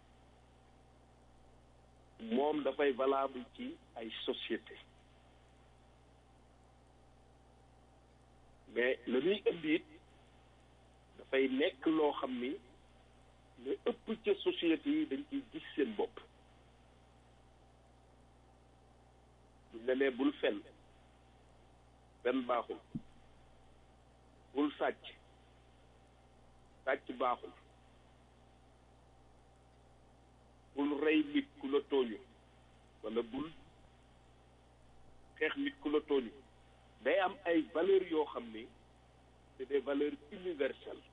moom dafay valable ci ay société mais la ñuy indi it dafay nekk loo xam ni lu ëpp ca société yi dañ ciy gis seen bopp duñ la nee bul fen baaxul bul sàcc baaxul bul rey nit ku la tooñu wala bul xeex nit ku la tooñu day am ay valeurs yoo xam ni c'est des valeurs universelles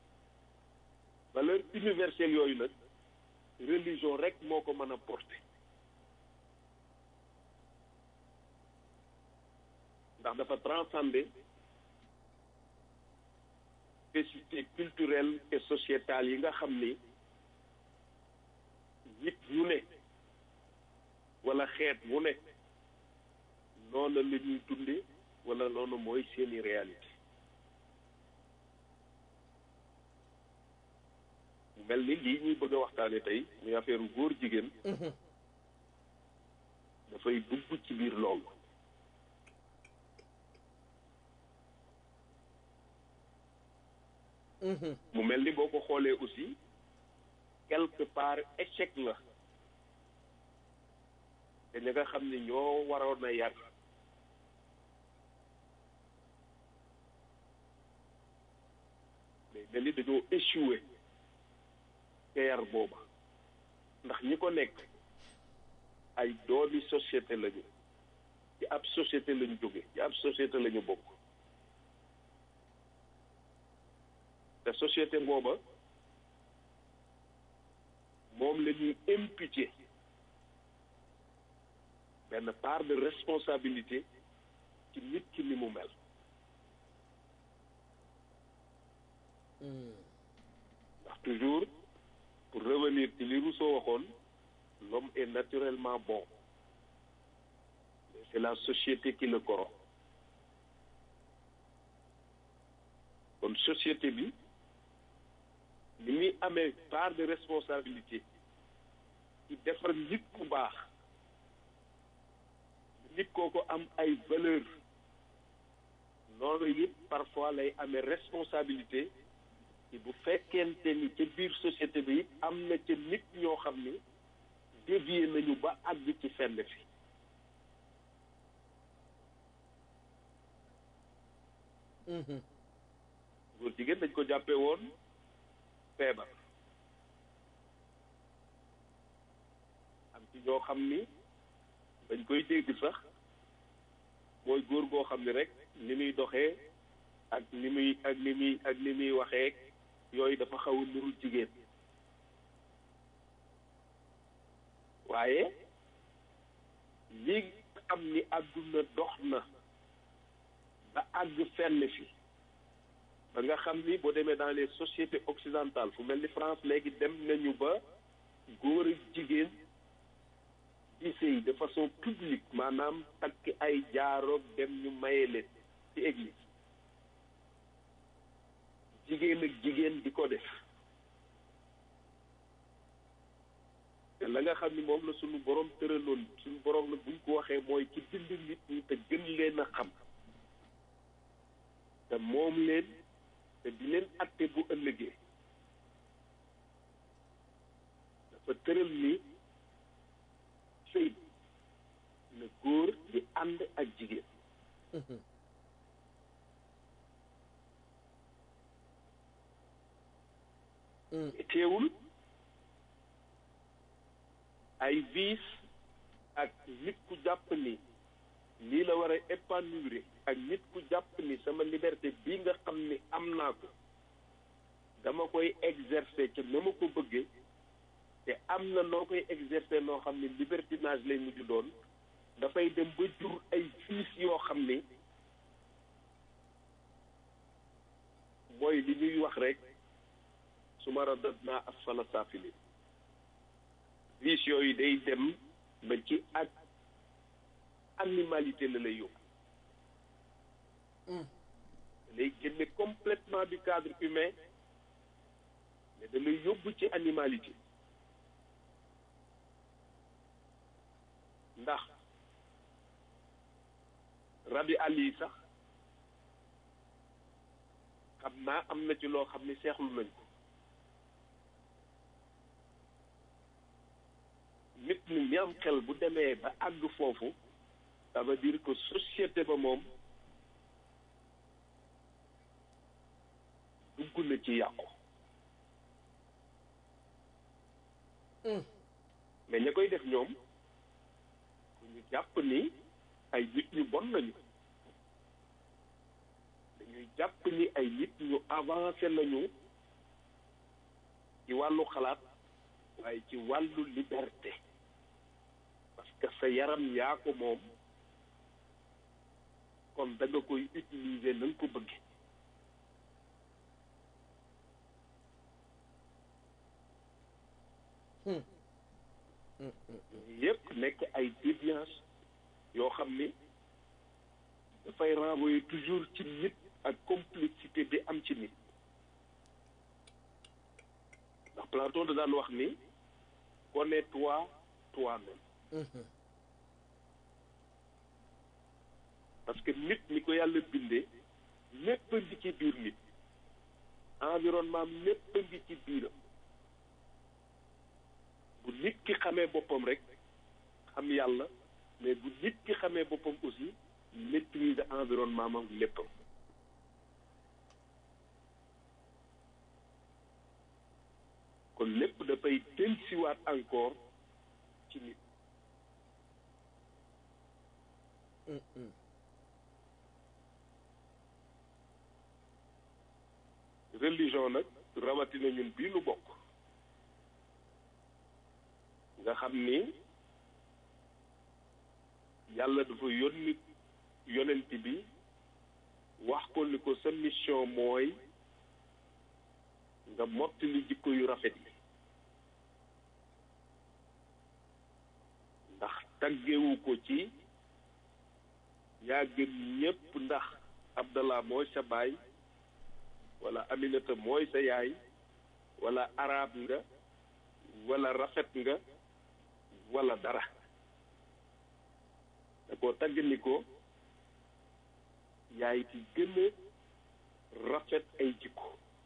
yooyu nag religion rek moo ko mën a porter ndax dafa transcender spécificité culturelle et sociétale yi nga xam ni nit yu ne wala xeet wu ne noonu la ñuy dunde wala noonu mooy seeni réalité mel ni lii ñuy bëgg a waxtaane tey muy affaire góor jigéen dafay dugg ci biir loolu mu mel ni boo ko xoolee aussi quelque part échec la te ñi nga xam ne ñoo waroon a yar mais mel ni dañoo échoué ca yar booba ndax ñi ko nekk ay doomi société lañu ci ab société lañu jóge ci ab société lañu bokk te société booba moom la ñuy imputer benn part de responsabilité ci nit ki ni mu mel ndax toujours pour revenir ci li Rousseau waxoon l'homme est naturellement bon mais c'est la société qui le corrompt kon société bi ni muy amee part de responsabilité ci defar nit ku baax nit kooku am ay valeur noonu it parfois lay amee responsabilité ci bu fekkente ni ca biir société bi am na ca nit ñoo xam ni dévié nañu ba àgg ci fenn fi góor jigéen dañ ko jàppee woon feebar am ci ñoo xam ni dañ koy dégg sax mooy góor goo xam ni rek ni muy doxee ak ni muy waxee yooyu dafa xaw a nurul jigéen waaye li am ni àdduna dox na ba àgg fenn fi ba nga xam ni boo demee dans les sociétés occidentales fu mel ni France léegi dem nañu ba góor ak jigéen di sëy de façon publique maanaam takk ay jaaroog dem ñu maye leen ci église jigéen ak jigéen di ko def te la nga xam ni moom la suñu borom tëraloon suñu borom la buñ ko waxee mooy ci bind nit ñi te gën leen a xam te moom leen te di leen atte bu ëllëgee dafa tëral ni sëy na góor di ànd ak jigéen teewul ay vice ak nit ku jàpp ni lii la war a épanouir ak nit ku jàpp ni sama liberté bii nga xam ni am naa ko dama koy exercer ca na ma ko bëggee te am na noo koy exercer noo xam ni libertinage lay mujj doon dafay dem ba jur ay vice yoo xam ni mooy li ñuy wax rek su ma radat naa asfala saafili vice yooyu day dem ba ci ak animalité la lay yóbbu lay génne complètement du cadre humain mais da lay yóbbu ci animalité ndax rabi àll yi sax xam naa am na ci loo xam ni seexlu nañ ko nit ñi mi am xel bu demee ba àgg foofu ça veut dire que société ba moom dugg na ci yàqu mais ña koy def ñoom ñu jàpp ni ay nit ñu bon nañu dañuy jàpp ni ay nit ñu avancé nañu ci wàllu xalaat waaye ci wàllu liberté parce que sa yaram yaa ko moom kon da nga koy utiliser na nga ko bëgg yépp nekk ay déviance yoo xam ni dafay renvoyer toujours ci nit ak complexité bi am ci nit ndax Platon da daan wax ni connais-toi toi-même parce que nit ni ko yàlla bindee lépp ngi ci biir nit environnement lépp ngi ci biiram bu nit ki xamee boppam rek xam yàlla mais bu nit ki xamee boppam aussi maîtriser environnement moom léppam kon lépp dafay dellusiwaat encore ci nit religion nag rawatina ñun bii nu bokk nga xam ni yàlla dafa yónni yonent bi wax ko ni ko sa mission mooy nga mottali jikko yu rafet yi ndax taggewu ko ci yaa gën ñépp ndax Abdallah mooy sa baay wala Aminata mooy sa yaay wala arab nga wala rafet nga wala dara da koo tagg ni ko yaay ci gën a rafet ay jikko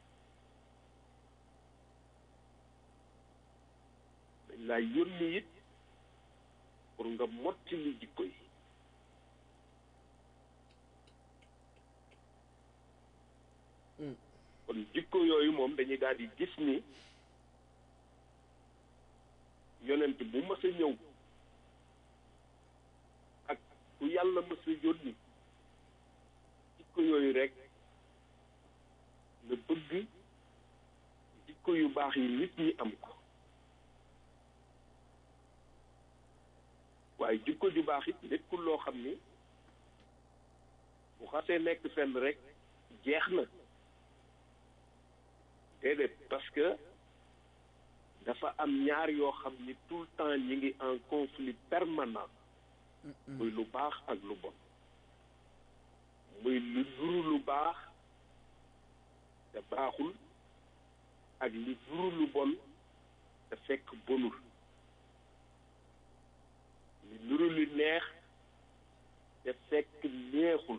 dañ laa yónni it pour nga mottali jikko yi kon jikko yooyu moom dañuy daal di gis ni yonent bu mës a ñëw ak ku yàlla mës a yónni jikko yooyu rek nga bëgg jikko yu baax yi nit ñi am ko waaye jikko ju baax it nekkul loo xam ni bu xasee nekk fenn rek jeex na déedéet parce que dafa am ñaar yoo xam ni tout le temps ñi ngi en conflit permanent muy lu baax ak lu bon muy lu nuru lu baax te baaxul ak li nuru lu bon te fekk bonul li nuru lu neex te fekk neexul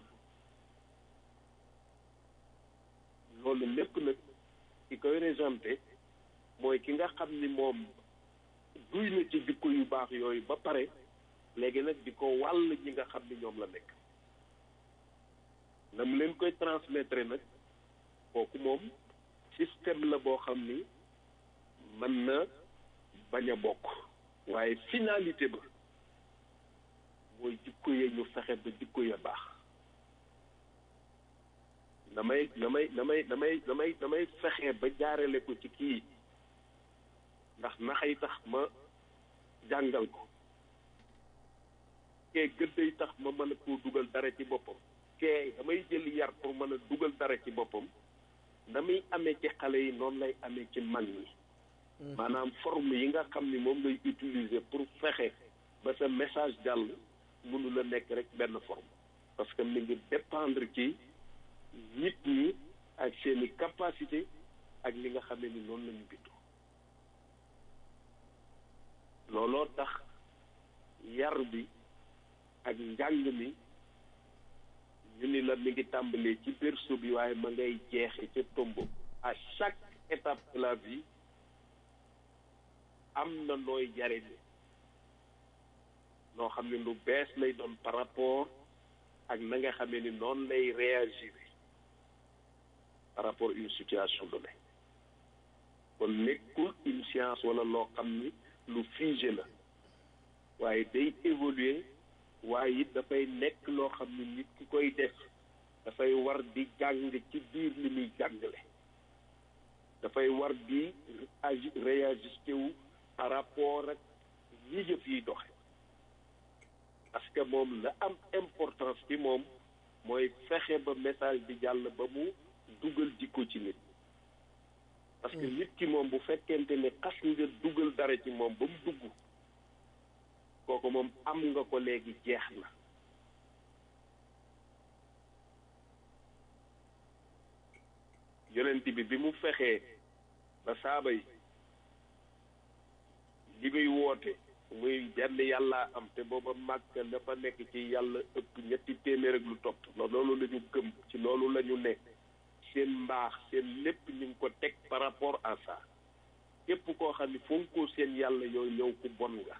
loolu lépp nag ki koy régenté mooy ki nga xam ni moom duy na ci jikko yu baax yooyu ba pare léegi nag di ko wàll ñi nga xam ni ñoom la nekk na mu leen koy transmettre nag kooku moom système la boo xam ni mën na bañ a bokk waaye finalité ba mooy jikko ya ñu fexe ba jikko ya baax damay fexe ba jaarale ko ci kii ndax naxay tax ma jàngal ko kee gëdday tax ma mën a koo dugal dara ci boppam kee damay jël yar pour mën a dugal dara ci boppam na muy amee ci xale yi noonu lay amee ci mag ñi maanaam forme yi nga xam ni moom ngay utiliser pour fexe ba sa message jàll mënu la nekk rek benn forme parce que mi ngi dépendre ci nit ñi ak seeni capacité ak li nga xam ne ni noonu la ñu bindoo looloo tax yar bi ak njàng mi ñu ni la mi ngi tàmbalee ci berceau bi waaye ma ngay jeexe ca tombo à chaque étape de la vie am na nooy jare ni noo xam ne lu bees lay doon par rapport ak na nga xamee ni noonu lay réagir par rapport à une situation donnée kon nekkul une science wala loo xam ni lu figé la waaye day évoluer waaye it dafay nekk loo xam ni nit ki koy def dafay war di jàng ci biir li muy jàngale dafay war di réajuster wu par rapport ak yi jëf yiy doxe parce que moom la am importance ci moom mooy fexe ba message bi jàll ba mu dugal jikko ci nit parce que nit ki moom bu fekkente ne xas nga dugal dara ci moom ba mu dugg kooku moom am nga ko léegi jeex na yonent bi mu fexee ba saaba yi li muy woote muy benn yàlla am te booba màgg dafa nekk ci yàlla ëpp 200 ak lu topp loolu la ñu gëm ci loolu la ñu nekk seen mbaax seen lépp ñu ngi ko teg par rapport à ça képp koo xam ne fonkoo seen yàlla yooyu ñëw ku bon nga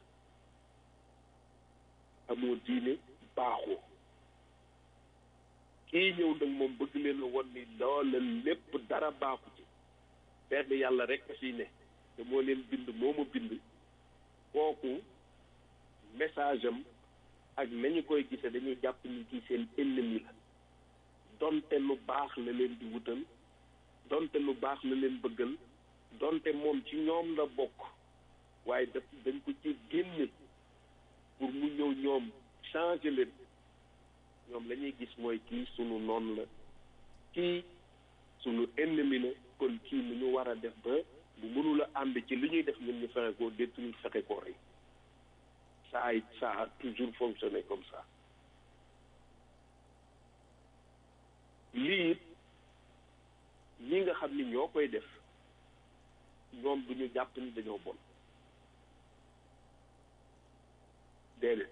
amoo diine baaxoo kii ñëw nag moom bëgg leen a won ni loola lépp dara baaxu ci benn yàlla rek a fi ne te moo leen bind moo ma bind kooku message am ak nañu koy gise dañuy jàpp ni kii seen ennemi la donte lu baax la leen di wutal donte lu baax la leen bëggal donte moom ci ñoom la bokk waaye dañ ko ci génne pour mu ñëw ñoom changer leen ñoom la ñuy gis mooy kii sunu noon la kii sunu ennemi la kon kii nu ñu war a def ba bu mënula ànd ci li ñuy def ñun ñu fexe koo détruire fexe koo rey ça a toujours fonctionné comme ça lii ñi nga xam ni ñoo koy def ñoom du ñu jàpp ni dañoo bon déedéet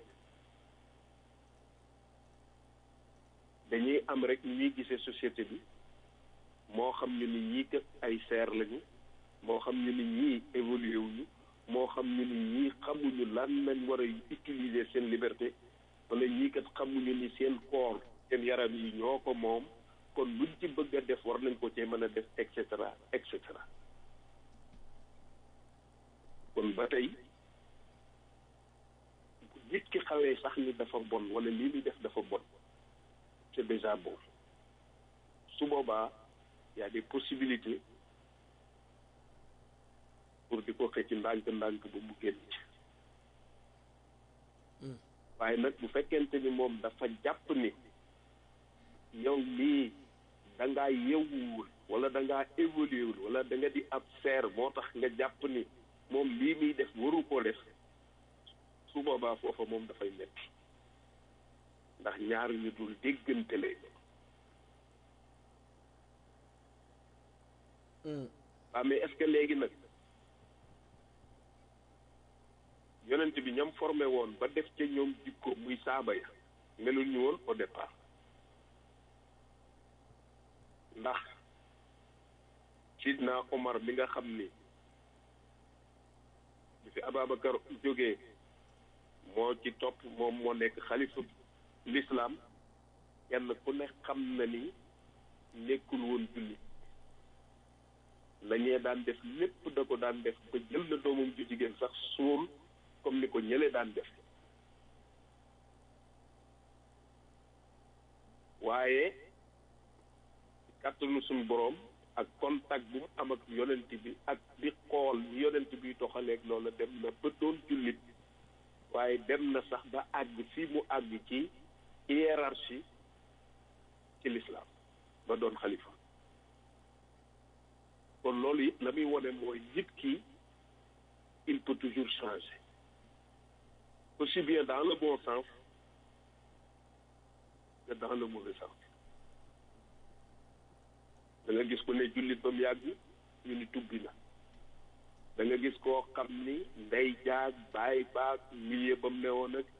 dañuy am rek ñuy gisee société bi moo xam ñu ni ñii kat ay seer lañu moo xam ñu ni ñii évolué wuñu moo xam ñu ni ñii xamuñu lan lañ war a utiliser seen liberté wala ñii kat xamuñu ni seen corps seen yaram yi ñoo ko moom kon luñ ci bëgg a def war nañ ko cee mën a def et cetera et cetera kon ba tey nit ki xawee sax ni dafa bon wala lii muy def dafa bon c'est déjà bon su boobaa y a des possibilités pour di ko xëcc ndànk-ndànk ba mu génn ci waaye nag bu fekkente ni moom dafa jàpp ni yow mii da ngaa yewwuwul wala da ngaa évoluéwul wala da nga di ab seer moo tax nga jàpp ni moom lii muy def waru koo def su boobaa foofa moom dafay metti ndax ñaar ñu dul déggante lay waaw mais est-ce que léegi nag yonent bi ñam formé woon ba def ca ñoom jikko muy saaba ya melul ñu woon au départ ndax sidna Omar mi nga xam ni bi fi Ababacar jógee moo ci topp moom moo nekk xalifa l'islam kenn ku ne xam na ni nekkul woon julli lañee daan def lépp da ko daan def ba jël na doomam ju jigéen sax suul comme ni ko ñële daan def waaye kàttanu suñu boroom ak contact bu mu am ak yonent bi ak di xool yonent bi doxaleeg loola dem na ba doon jullit waaye dem na sax ba àgg fii mu àgg ci hiérarchie ci l'islam ba doon xalifa kon loolu it la muy wone mooy nit ki il peut toujours changer aussi bien dans le bon sens que dans le mauvais sens da nga gis ko ne jullit ba mu yàgg ñu ni tubbi na da nga gis koo xam ni ndey jaag baay baag milieu ba mu newoon ak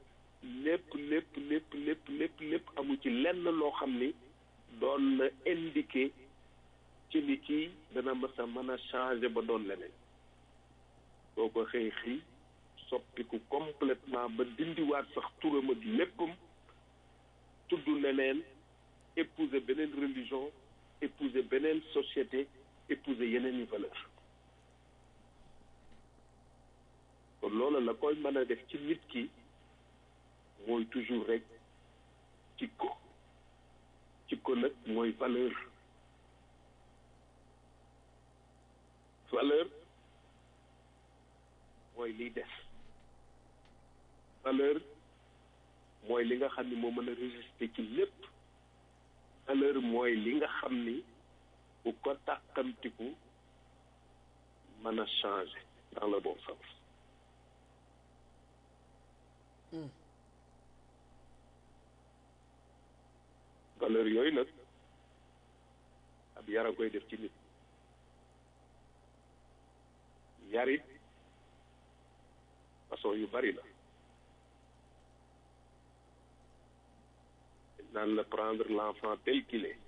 lépp amu ci lenn loo xam ni doon na indiqué ci ni kii dana mës a mën a changer ba doon leneen soo ko xëy soppiku complètement ba dindiwaat sax turam ak léppam tudd leneen épouser beneen religion épouser beneen société épouser yeneen i valeur kon loolu la koy mën a def ci nit ki mooy toujours rek jikko nag mooy valeur mooy liy def valeur mooy li nga xam ni moo mën a résister ci lépp valeur mooy li nga xam ni bu ko tàkkamtiku mën a changer dans le bon sens valeur yooyu nag ab yar a koy def ci nit yarit façon yu bari la naan la prendre l'enfant tel qu'il est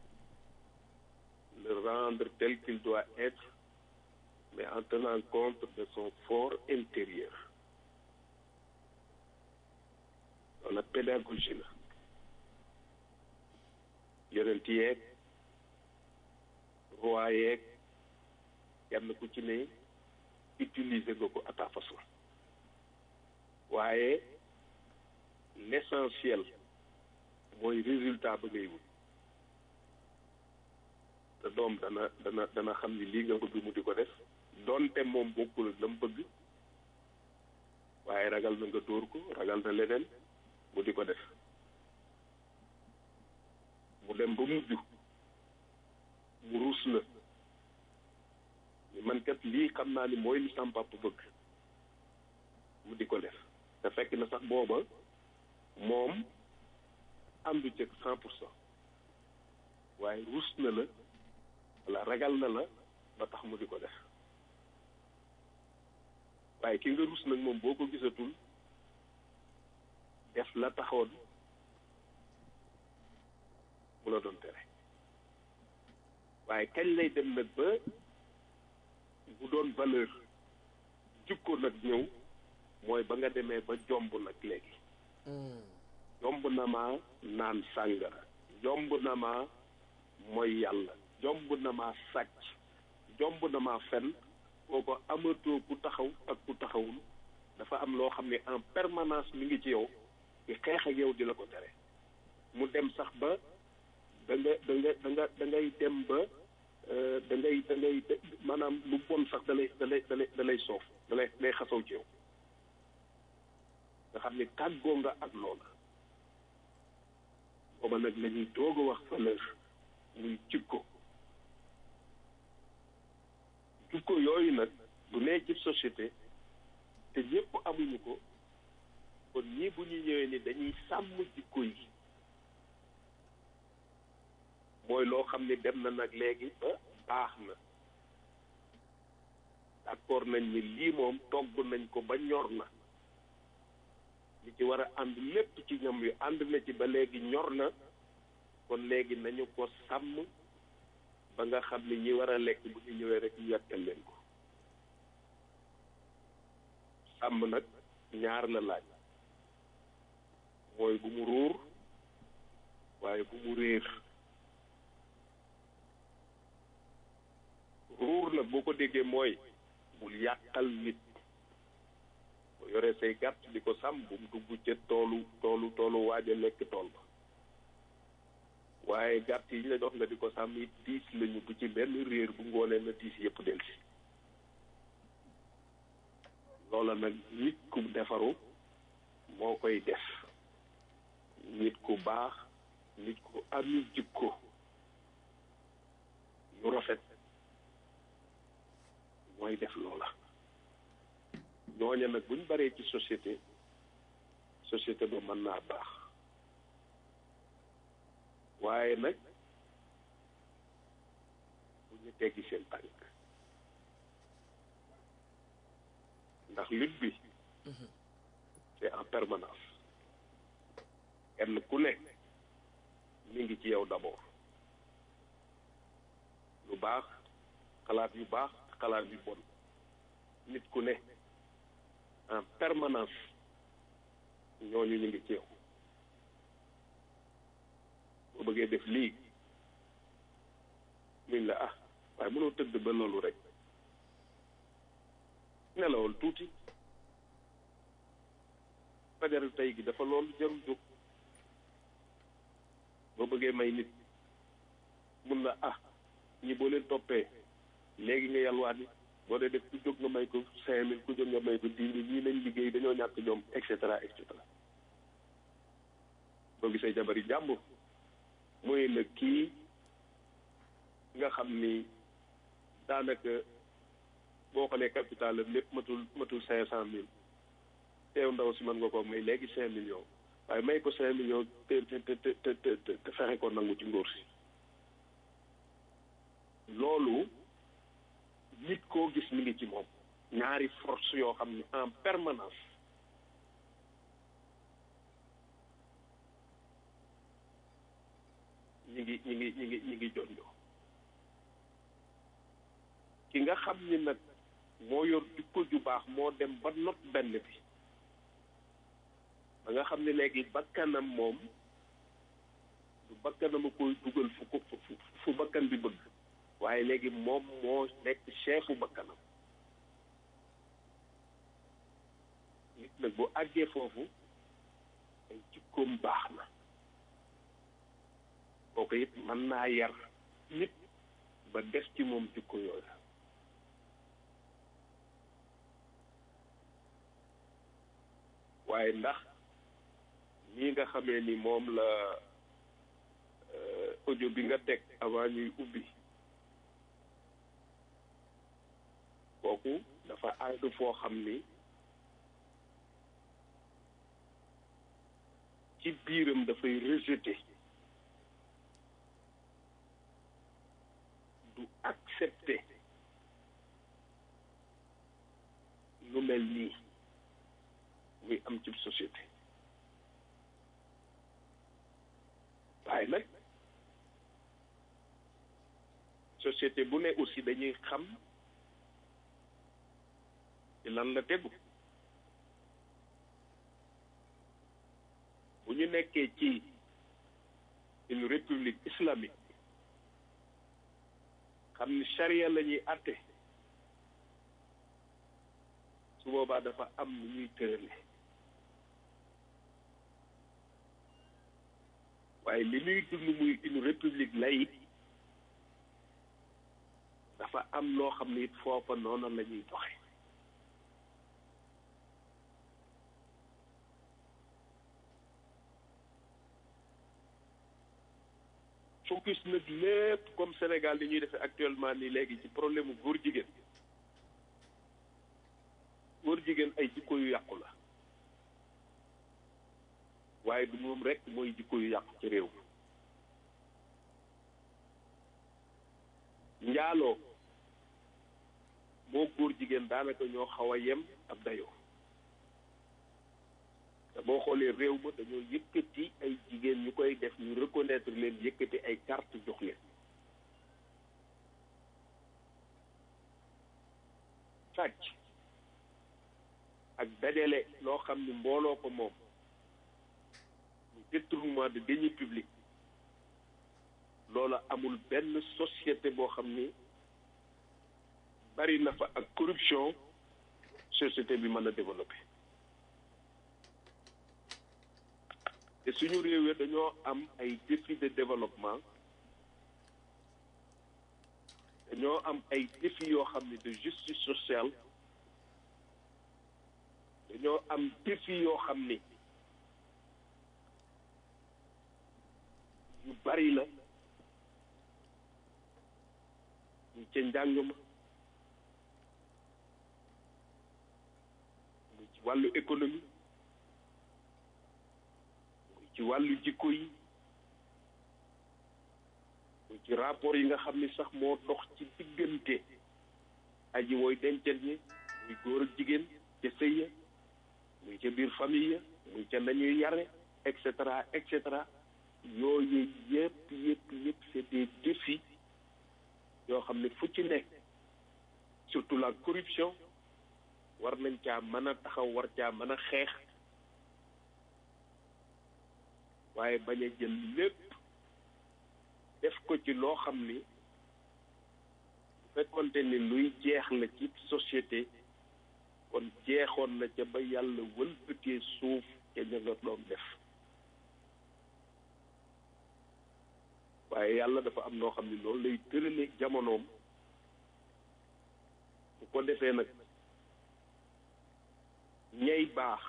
le rendre tel qu'il doit être mais en tenant compte de son fort intérieur la pédagogie la yonent yeeg roi yeeg kenn ku ci ne utiliser nga ko à ta façon waaye l'essentiel mooy résultat ba ngay wut te doom dana xam ni lii nga bëgg mu di ko def donte moom bokkul ak la mu bëgg waaye ragal na nga dóor ko ragal na leneen mu di ko def mu dem ba mujj mu ruus na man kat lii xam naa ni mooy li sama papa bëgg mu di ko def te fekk na sax booba moom àndu ci 100% waaye ruus na la wala ragal na la ba tax mu di ko def waaye ki nga ruus nag moom boo ko gisatul def la taxoon mu la doon tere waaye kañ lay dem nag ba bu doon valeur jukko nag ñëw mooy ba nga demee ba jomb nag léegi jomb na ma naan sàngara jomb na ma mooy yàlla jomb na ma sàcc jomb na ma fen kooko amatoo ku taxaw ak ku taxawul dafa am loo xam ne en permanence mi ngi ci yow di xeex ak yow di la ko tere mu dem sax ba da ngay dem ba da ngay maanaam lu bon sax da lay soof da lay xasaw ci yow nga xam ne tàggoo nga ak loola booba nag la ñuy doog a wax valeur muy jikko jikko yooyu nag bu nee ci société te ñëpp amuñu ko kon ñii bu ñu ñëwee ni dañuy sàmm jikko yi mooy loo xam ne dem na nag léegi ba baax na d'accord nañ ni lii moom togg nañ ko ba ñor na li ci war a ànd lépp ci ñam yu ànd na ci ba léegi ñor na kon léegi nañu ko sàmm ba nga xam ne ñi war a lekk bu ñu ñëwee rek ñu yàkkal leen ko sàmm nag ñaar la laaj mooy bu mu ruur waaye bu mu réer ruur nag boo ko déggee mooy bul yàqal nit boo yoree say gàtt di ko sàmm bu mu dugg ca toolu waaj a lekk tool ba waaye gàtt yi ñu la jox nga di ko sàmm it diis lañu bu ci benn réer bu ngoonee na diis yëpp delsi loola nag nit ku defaru moo koy def nit ku baax nit ku ami jikko yu rafet mooy def loola ñooña nag buñ baree ci société ba mën naa baax waaye nag bu ñu teggi seen tànk ndax lutte bi c'est en permanence kenn ku nekk mi ngi ci yow d'abord lu baax xalaat yu baax xalaat yu bon nit ku ne en permanence ñooñu ñu ngi ci yow boo bëggee def lii muñ la ah waaye mënoo tëdd ba loolu rek nelawal tuuti fajar tey gi dafa loolu jarul jóg boo bëggee may nit mun la ah ñi boo leen toppee léegi nga yalwaani boo dee def ku jóg nga may ko 5000 ku jóg nga may ko 10 000 ñii lañ liggéey dañoo ñàkk ñoom et cetera et cetera boo gisee jabari jàmbur mooy la kii nga xam ni daanaka boo xoolee capital la lépp matul 500 000 teew ndaw si mën nga ko may léegi 5 millions waaye may ko 5 millions te fexe ko nangu ci ngóor si loolu nit koo gis mi ngi ci moom ñaari force yoo xam ne en permanence ñi ngi jonjoo ki nga xam ni nag moo yor jikko ju baax moo dem ba not benn bi ba nga xam ne léegi bakkanam moom du bakkanam a koy dugal fu bakkan bi bëgg waaye léegi moom moo nekk chefu bakkanam nit nag bu àggee foofu ay jikkoom baax na kooku it mën naa yar nit ba def ci moom jikko yooyu waaye ndax nii nga xamee ni moom la audio bi nga teg avant ñuy ubbi kooku dafa àgg foo xam ni ci biiram dafay rejeter du accepter lu mel nii muy am ci société waaye nag société bu ne aussi dañuy xam ci lan la tegu bu ñu nekkee ci une république islamique xam ni charia la ñuy àtte su boobaa dafa am lu ñuy tërale waaye li ñuy dund muy une république laïque dafa am loo xam ni it foofa noonu la ñuy doxe focus nag lépp comme Sénégal li ñuy defee actuellement nii léegi ci problème mu góor jigéen ay jikko yu yàqu la waaye du moom rek mooy jikko yu yàqu ci réew njaaloo moo góor jigéen daanaka ñoo xaw a yem ab dayoo te boo xoolee réew ma dañoo yëkkati ay jigéen ñu koy def ñu reconnaître leen yëkkati ay carte jox leen sàcc ak dajale loo xam ni mbooloo ko moom ñu détournement de deniers publics loola amul benn société boo xam ni bari na fa ak corruption société bi mën a développé te suñu réew yi dañoo am ay défis de développement dañoo am ay défis yoo xam ne de justice sociale dañoo am défis yoo xam ni yu bari la ñu ca njàng ma muy ci wàllu économie muy ci wàllu jikko yi muy ci rapport yi nga xam ni sax moo dox ci diggante aji wooy dencel ñi muy góor ak jigéen ca sëy ya muy ca biir famille ya muy ca nañuy yare et cetera yooyu yëpp c'est des défis yoo xam ne fu ci nekk surtout la corruption war nañ caa mën a taxaw war caa mën a xeex waaye bañ a jël lépp def ko ci loo xam ni bu fekkonte ni luy jeex la ci société kon jeexoon na ca ba yàlla wëlbatee suuf ca ña nga doon def waaye yàlla dafa am noo xam ni loolu lay tërale jamonoom bu ko defee nag ñay baax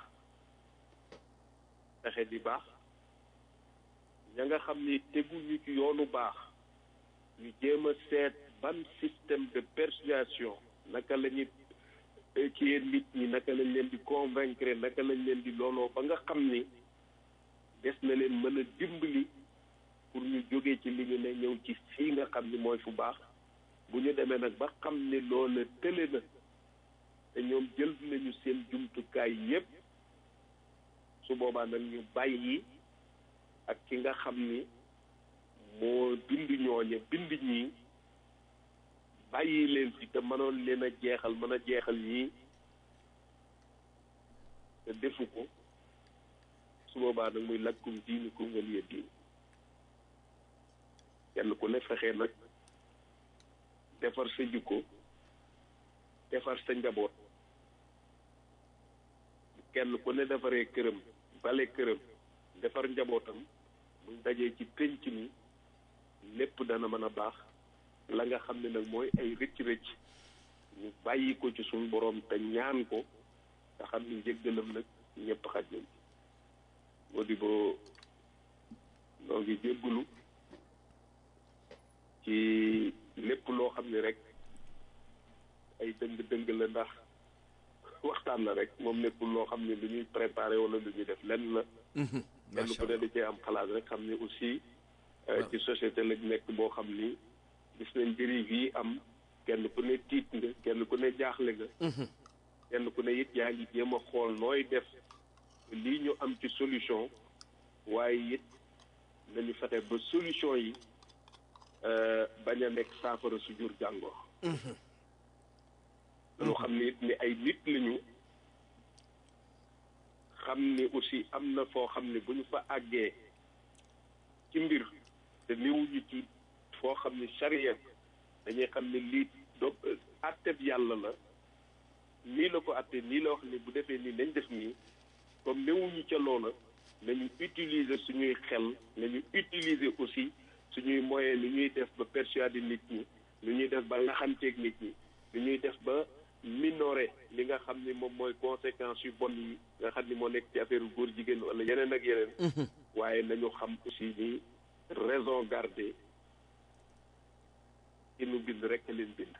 fexe di baax ña nga xam ni teguñu ci yoonu baax ñu jéem a seet ban système de persuasion naka la ñuy kiyee nit ñi naka lañ leen di convaincre naka lañ leen di looloo ba nga xam ni des na leen mën a dimbali pour ñu jógee ci li ñu ne ñëw ci fii nga xam ni mooy fu baax bu ñu demee nag ba xam ni loola tële na te ñoom jël nañu seen jumtukaay yépp su boobaa nag ñu bàyyi ak ki nga xam ni moo bind ñooñe bind ñii bàyyi leen fi te mënoon leen a jeexal mën a jeexal ñii te defu ko su boobaa nag muy lakkum diinikum waliya diin kenn ku ne fexee nag defar sa jikko defar sa njaboot kenn ku ne defaree këram bale këram defar njabootam buñ dajee ci pénc mi lépp dana mën a baax la nga xam ne nag mooy ay rëcc-rëcc ñu bàyyi ko ci suñu boroom te ñaan ko nga xam ni njëggalam nag ñëpp xaj nañ moo di boo noo ngi jéggalu ci lépp loo xam ne rek ay dëng la ndax waxtaan la rek moom nekkul loo xam ne lu ñuy préparé wala lu ñuy def lenn la kenn ku ne da cee am xalaat rek xam ne aussi ci société lañ nekk boo xam ni gis nañ dérive yi am kenn ku ne tiit nga kenn ku ne jaaxle nga kenn ku ne it yaa ngi jéem a xool nooy def lii ñu am ci solution waaye it nañu fexe ba solution yi bañ a nekk saafara su jur jàngoro loo xam ne it ni ay nit lañu xam ni aussi am na foo xam ne bu ñu fa àggee ci mbir te niwuñu ci foo xam ne charia dañuy xam ne lii do atteb yàlla la nii la ko atte nii la wax ni bu defee nii nañ def nii comme newuñu ca loola nañu utiliser suñuy xel nañu utiliser aussi suñuy moyen li ñuy def ba persuader nit ñi li ñuy def ba naxanteeg nit ñi li ñuy def ba minorer li nga xam ni moom mooy conséquences yu bon yi nga xam ni moo nekk ci affaire góor jigéen wala yeneen ak yeneen waaye nañu xam aussi ni raison garder ki nu bind rek leen bind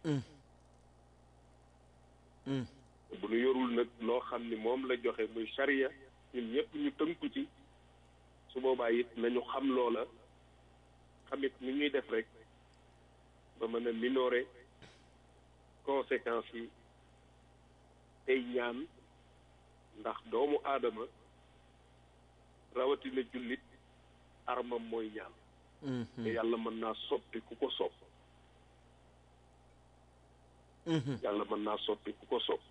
bu ñu yorul nag loo xam ni moom la joxe muy charia ñun ñëpp ñu tënku ci su boobaa it nañu xam loola xamit ni ñuy def rek ba mën a minorer conséquences yi tey ñaan ndax doomu aadama rawatina jullit armam mooy ñaan te yàlla mën naa soppi ku ko sopp yàlla mën naa soppi ku ko sopp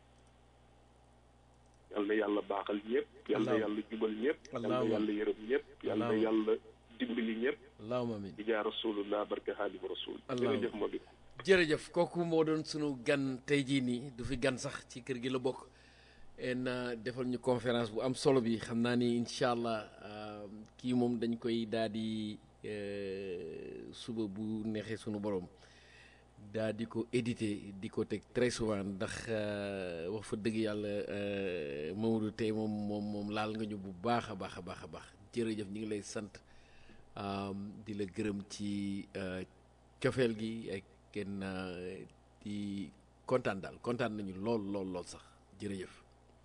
yàlla na yàlla baaxal ñëpp yàlla na yàlla jubal ñëpp yàlla na yàlla yërëm ñëpp yàlla na yàlla dimbali ñëpp allahumma amin di jaa rasulullah barke xaadimu rasul jërëjëf moo di jërëjëf kooku moo doon sunu gan tey jii nii du fi gan sax ci kër gi la bokk en defal ñu conférence bu am solo bi xam naa ni incha allah kii moom dañ koy daal di suba bu neexee sunu borom daal di ko édité di ko teg très souvent ndax wax fa dëgg yàlla Mamadou tey moom laal nga ñu bu baax a baax a baax a baax jërëjëf ñu ngi lay sant di la gërëm ci cofeel gi ak kenn di kontaan daal kontaan nañu lool sax jërëjëf.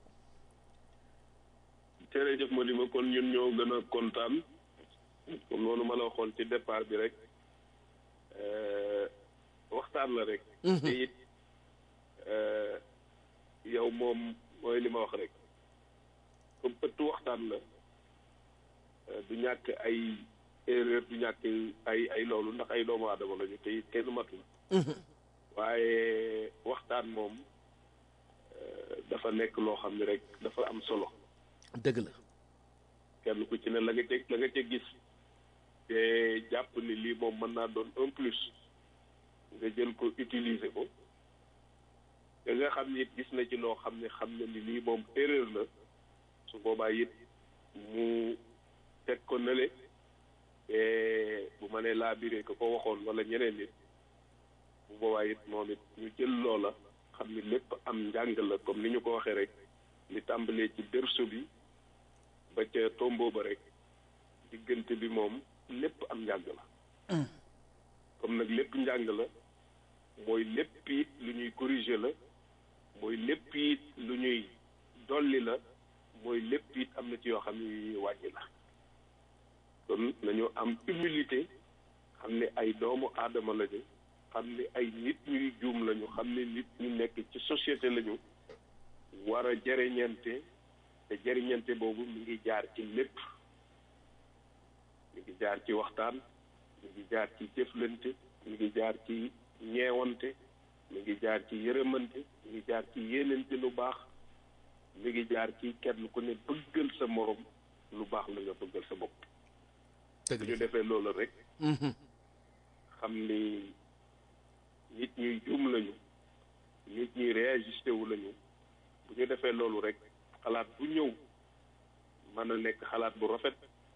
jërëjëf ma di ma kon ñun ñoo gën a kontaan comme noonu ma la waxoon ci départ bi rek waxtaan la rek. te it yow moom mooy li ma wax rek comme ëttu waxtaan la du ñàkk ay erreur du ñàkk ay loolu ndax ay doomu aadama lañu te it kenn matul. waaye waxtaan moom dafa nekk loo xam ne rek dafa am solo. dëgg la. kenn ku ci ne la nga ca gis te jàpp ni lii moom mën naa doon un plus nga jël ko utiliser ko te nga xam ni it gis na ci loo xam ne ni lii moom erreur la su boobaa it mu teg ko nële te bu ma nee laa biree ko waxoon wala ñeneen nit bu boobaa it moom it ñu jël loola xam ni lépp am njàng la comme ni ñu ko waxee rek li tàmbalee ci berceau bi ba ca tombeau ba rek diggante bi moom lépp am njàng la comme nag lépp njàng la mooy lépp it lu ñuy corriger la mooy lépp it lu ñuy dolli la mooy lépp it am na ci yoo xam ne yu ñuy wàññi la kon nañu am humilité xam ne ay doomu aadama lañu xam ne ay nit ñuy juum lañu xam ne nit ñu nekk ci société lañu war a jëriñante te jëriñante boobu mi ngi jaar ci lépp mi ngi jaar ci waxtaan mi ngi jaar ci jëflante mi ngi jaar ci ñeewante mi ngi jaar ci yërëmante mi ngi jaar ci yéenante lu baax mi ngi jaar ci kenn ku ne bëggal sa morom lu baax la nga bëggal sa bopp. bu ñu defee loolu rek xam ni nit ñuy juum lañu nit ñuy réajusté wu lañu bu ñu defee loolu rek xalaat bu ñëw mën a nekk xalaat bu rafet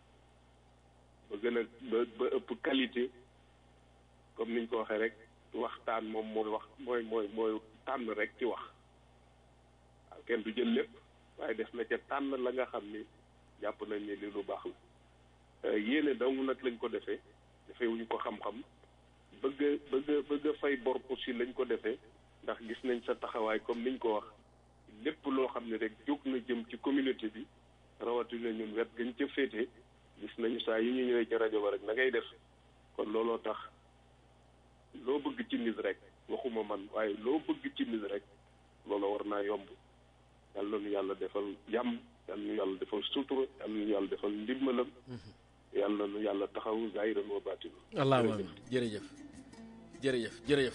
ba gën a ba ëpp qualité comme niñ ko waxee rek waxtaan moom mooy wax mooy tànn rek ci wax waaw kenn du jël lépp waaye def na ca tànn la nga xam ni jàpp nañ ne li lu baax la yéene dong nag lañ ko defee wuñu ko xam-xam bëgg a fay bor aussi lañ ko defee ndax gis nañ sa taxawaay comme niñ ko wax lépp loo xam ne rek jóg na jëm ci communauté bi rawatina ñun wet gañ ca féete gis nañu saa yi ñu ñëwee ci rajo ba rek na ngay def kon looloo tax loo bëgg ci nit rek waxuma man waaye loo bëgg ci nit rek loolu war naa yomb yàlla nu yàlla defal jàmm yàlla nu yàlla defal sutura yàlla nu yàlla defal ndimbalam yàlla nu yàlla taxaw zaahiran wa baatin. allahumma amiin jërëjëf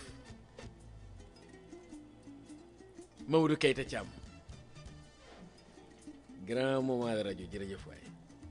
Mamadou Keita Thiam grand moment de rajo jërëjëf waay.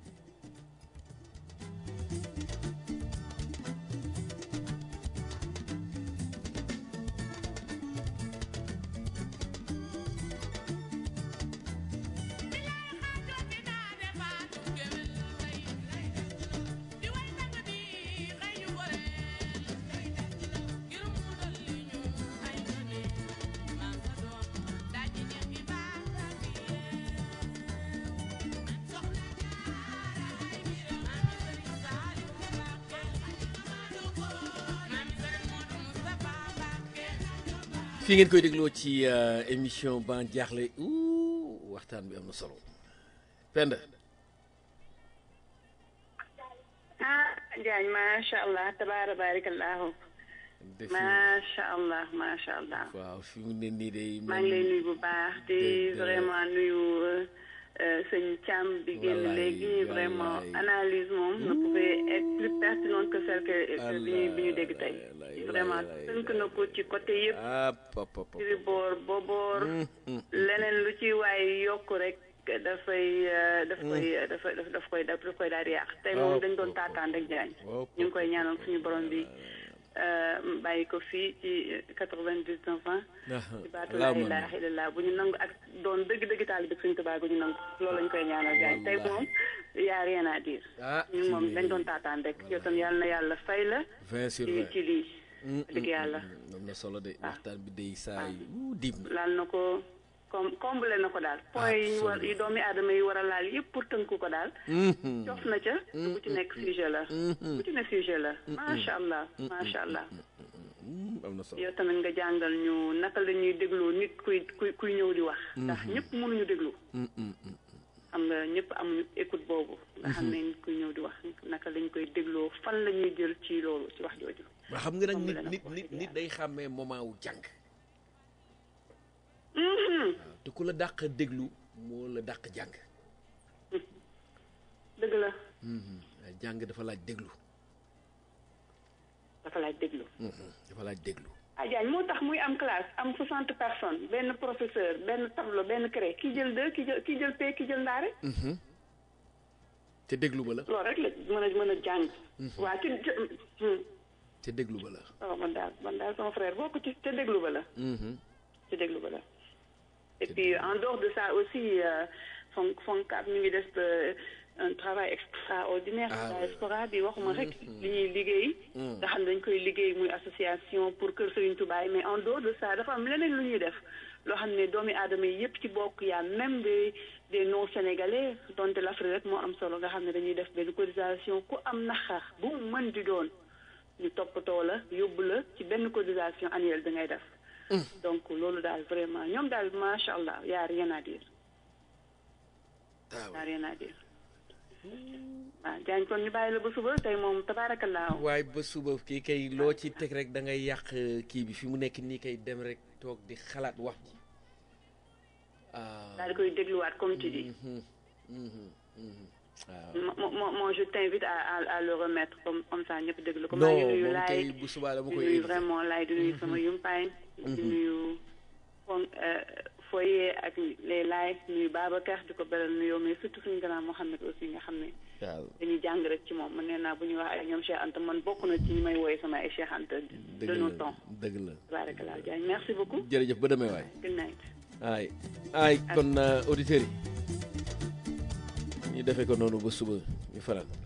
fii ngeen koy dégloo ci émission Ban Diakhli waxtaan bi am na solo Penda. Diagne macha allah tabaara barakallahu macha allah waaw fi mu ne nii day. maa ngi lay nuyu bu baax di vraiment nuyu sëñ Thiam bi génn léegi vraiment analyse moom ne pouvait être plus pertinente que celle que bi ñu dégg tey vraiment tënk na ko ci côté yëpp ci boor booboor leneen lu ci waay yokk rek daf koy daal di yàq tey moom dañ doon taataan rek jaañ ñu ngi koy ñaanal suñu borom bi bàyyi ko fii ci 99 ans ci baatu laa ilaaha illallaah bu ñu nangu ak doon dëgg-dëgg taal bi suñu tubaab bu ñu nangu loolu lañ koy ñaanal jaañ tey moom yaa rien à dire ñun moom dañ doon taataan rek yow tam yàlla na yàlla fay la ci lii dëgg yàlla am na solo de waxtaan bi day saa yu diib na laal na ko comblé na ko daal point yi doomi aadama yi war a laal yëpp pour tënku ko daal cof na ca bu ci nekk sujet la bu ci nekk sujet la macha allah am na solo yow tamit nga jàngal ñu naka la ñuy dégloo nit kuy ñëw di wax ndax ñëpp mënuñu déglu xam nga ñëpp amuñu écoute boobu nga xam ne nit kuy ñëw di wax naka lañ koy dégloo fan la ñuy jël ci loolu ci wax jooju waa xam nga nag nit day xàmmee moment wu jàng te ku la dàq déglu moo la dàq jàng dëgg la jàng dafa laaj déglu dafa laaj déglu Diagne moo tax muy am classe am 60 personnes benn professeur benn tableau benn craie ki jël 2 ki jël P ki jël ndaare te déglu ba la loolu rek la mën a jàng waa te déglu ba la man daal sama frère bokk ci te déglu ba la te déglu ba la et puis en dehors de ça aussi FONCAB mi ngi def un travail extraordinaire ci diaspora bi waxuma rek li ñuy liggéey nga xam ne dañ koy liggéey muy association pour Kër Serigne Touba mais en dehors de ça dafa am leneen lu ñuy def loo xam ne doomi aadama yi yëpp ci bokk yaa même des non sénégalais donte l'Afrique rek moo am solo nga xam ne dañuy def benn cotisation ku am naxar bu mu mën di doon ñu toppatoo la yóbbu la ci benn cotisation annuelle da ngay def donc loolu daal vraiment ñoom daal macha allah y a rien à dire waaw Diagne kon ñu bàyyi la ba suba tey moom tabaarakallaa waaye ba suba kii kay loo ci teg rek da ngay yàq kii bi fi mu nekk nii kay dem rek toog di xalaat wax ji daal di koy dégluwaat comme tu dis moi je t'invite à le remettre comme ça ñëpp déglu ko maa ngi nuyu laay bu subaa dama koy di nuyu vraiment laay di nuyu sama yumpaay di nuyu Foye ak les laay nuyu Babacar di ko beral nuyoo mais surtout suñu grand Mohamed aussi nga xam ne dañuy jàng rek ci moom man nee naa bu ñuy wax ay ñoom Cheikh Anta man bokk na ci ñi may wooye sama ay Cheikh Anta de nos temps dëgg la barakallah Diagne merci beaucoup jërëjëf ba demee waay good night ay kon auditeurs yi ñu defee ko noonu ba suba ñu faral